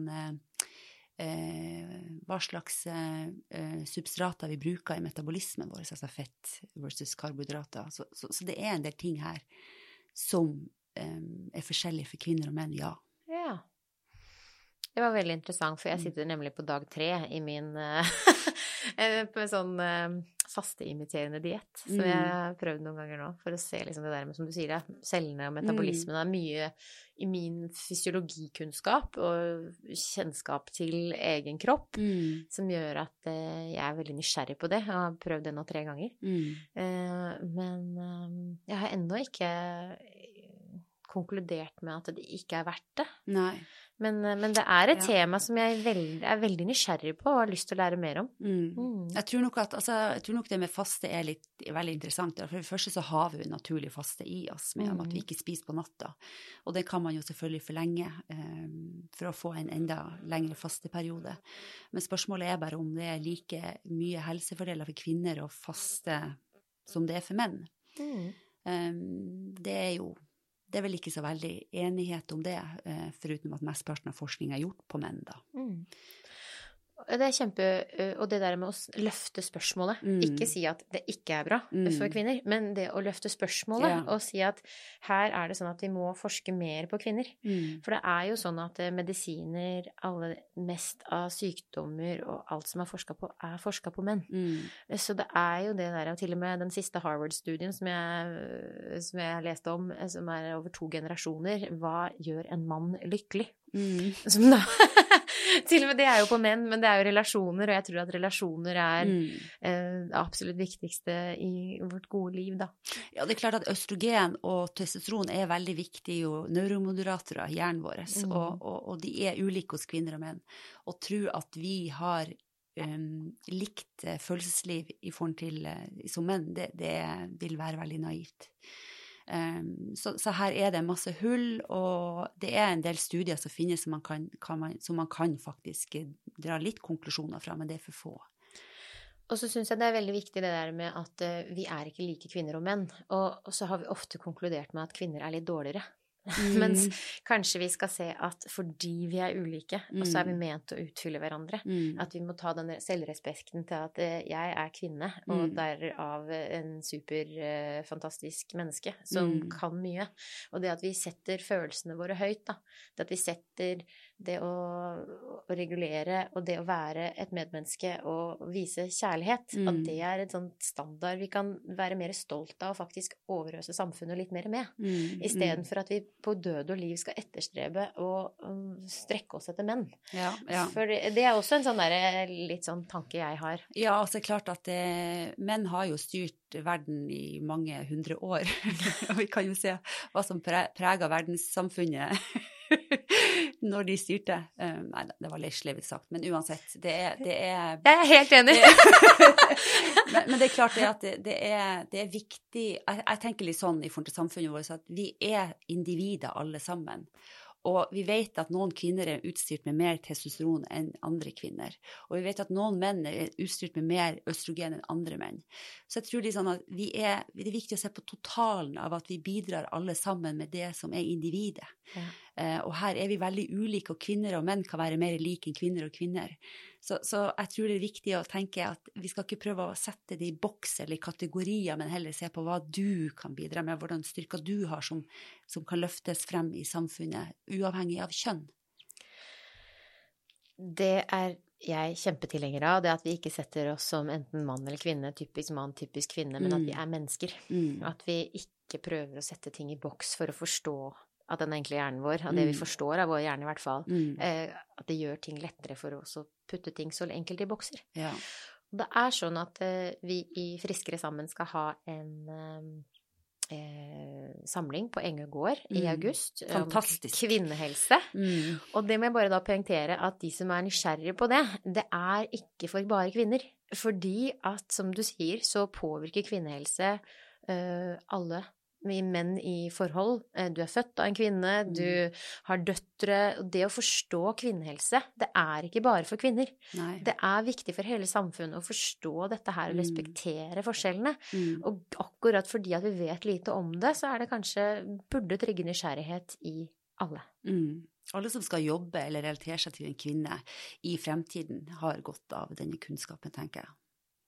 hva slags substrater vi bruker i metabolismen vår, altså fett versus karbohydrater. Så det en del ting her som forskjellige for kvinner og menn, ja. Ja. Det var veldig interessant, for jeg sitter nemlig på dag 3 i min på en sånn fasteimiterende diett, som jeg har prøvd noen ganger nå, for å se liksom det der med, som du sier, cellene og metabolismen er mye i min fysiologikunnskap og kjennskap til egen kropp, som gjør at jeg er veldig nysgjerrig på det. Jeg har prøvd det nå 3 ganger. Men jeg har ennå ikke konkludert med at det ikke verdt det. Nei. Men det et tema som jeg er veldig nysgjerrig på og har lyst til å lære mer om. Jeg tror nok det med faste veldig interessant. For det første så har vi naturlig faste i oss, med at vi ikke spiser på natta. Og det kan man jo selvfølgelig forlenge for å få en enda lengre fasteperiode. Men spørsmålet bare om det like mye helsefordeler for kvinner å faste som det for menn. Det vel ikke så veldig enighet om det, foruten at mesteparten av forskning gjort på menn, da. Det og det der med å løfte spørsmålet, ikke si at det ikke bra for kvinner, men det å løfte spørsmålet og si at her det sånn at vi må forske mer på kvinner. For det jo sånn at medisiner, mest av sykdommer og alt som forsket på menn. Så det jo det der, og til og med den siste Harvard-studien som jeg leste om, som over 2 generasjoner, hva gjør en mann lykkelig? Som da til og med det jo på menn, men det jo relasjoner, og jeg tror at relasjoner det absolutt viktigste i vårt gode liv, da. Ja, det klart at østrogen og testosteron veldig viktige neuromodulatorer i hjernen vår, og de ulike hos kvinner og menn. Og tror at vi har likt følelsesliv i forhold til som menn, det vil være veldig naivt. Så her det masse hull, og det en del studier som finnes som man kan faktisk dra litt konklusjoner fra, men det for få. Og så synes jeg det veldig viktig det der med at vi ikke like kvinner og menn, og så har vi ofte konkludert med at kvinner litt dårligere. Mens kanskje vi skal se at fordi vi ulike, og så vi ment å utfylle hverandre, at vi må ta den selvrespekten til at jeg kvinne, og derav en superfantastisk menneske som kan mye. Og det at vi setter følelsene våre høyt, da. Det at vi setter det å regulere, og det å være et medmenneske og vise kjærlighet, at det et sånt standard vi kan være mer stolt av og faktisk overøse samfunnet litt mer med, i stedet for at vi på død og liv skal etterstrebe og strekke oss etter menn. Ja. For det også en sånn der, litt sånn tanke jeg har. Ja, altså klart at menn har jo styrt verden i mange 100 år, og vi kan jo se hva som preger verdenssamfunnet når de styrte. Nei, det var litt slevig sagt, men uansett, det Jeg helt enig. Men det klart at det viktig, jeg tenker litt sånn i forhold til samfunnet vårt, at vi individer alle sammen. Og vi vet at noen kvinner utstyrt med mer testosteron enn andre kvinner. Og vi vet at noen menn utstyrt med mer østrogen enn andre menn. Så jeg tror liksom at det viktig å se på totalen av at vi bidrar alle sammen med det som individet. Ja. Og her vi veldig ulike, og kvinner og menn kan være mer like enn kvinner og kvinner. Så jeg tror det viktig å tenke at vi skal ikke prøve å sette det i boks eller i kategorier, men heller se på hva du kan bidra med, hvordan styrker du har som kan løftes frem i samfunnet, uavhengig av kjønn. Det jeg kjempetilhenger av, det at vi ikke setter oss som enten mann eller kvinne, typisk mann, typisk kvinne, men at vi er mennesker. At vi ikke prøver å sette ting i boks for å forstå at den enkle hjernen vår, av det vi forstår av vår hjerne i hvert fall, at det gjør ting lettere for oss å putte ting så enkelt i bokser. Ja. Det er sånn at vi i Friskere sammen skal ha en samling på Engø gård i august. Fantastisk. Om kvinnehelse. Og det må jeg bare da poengtere at de som er nysgjerrige på det, det er ikke for bare kvinner. Fordi at, som du sier, så påvirker kvinnehelse alle menn i forhold. Du er født av en kvinne, du har døtre. Det å forstå kvinnehelse, det er ikke bare for kvinner. Nei. Det er viktig for hele samfunnet å forstå dette her og respektere forskjellene. Og akkurat fordi at vi vet lite om det, så er det kanskje burde trygge nysgjerrighet i alle. Alle som skal jobbe eller relatere seg til en kvinne i fremtiden har godt av denne kunnskapen, tenker jeg.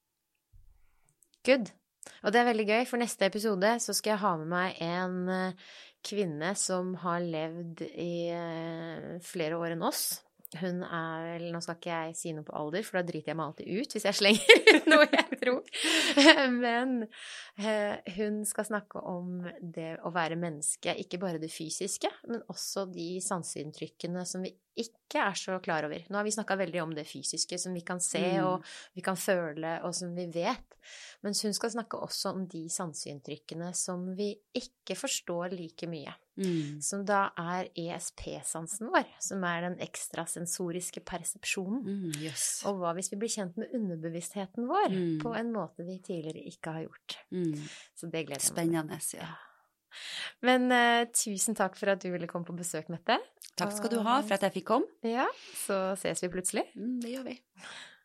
Good. Og det er veldig gøy, for neste episode så skal jeg ha med meg en kvinne som har levd i flere år enn oss. Hun er vel, nå skal ikke jeg si noe på alder, for da driter jeg meg alltid ut hvis jeg slenger ut noe jeg tror. Men hun skal snakke om det å være menneske, ikke bare det fysiske, men også de sanseinntrykkene som vi ikke er så klar over. Nå har vi snakket veldig om det fysiske som vi kan se og vi kan føle og som vi vet. Mens hun skal snakke også om de sanseinntrykkene som vi ikke forstår like mye. Som da er ESP-sansen vår, som er den ekstrasensoriske persepsjonen. Yes. Og hva hvis vi blir kjent med underbevisstheten vår på en måte vi tidligere ikke har gjort. Så det gleder jeg meg. Spennende, ja. Men tusen takk for at du ville komme på besøk, Mette. Takk skal du ha for at jeg fikk komme. Ja, så ses vi plutselig. Det gjør vi.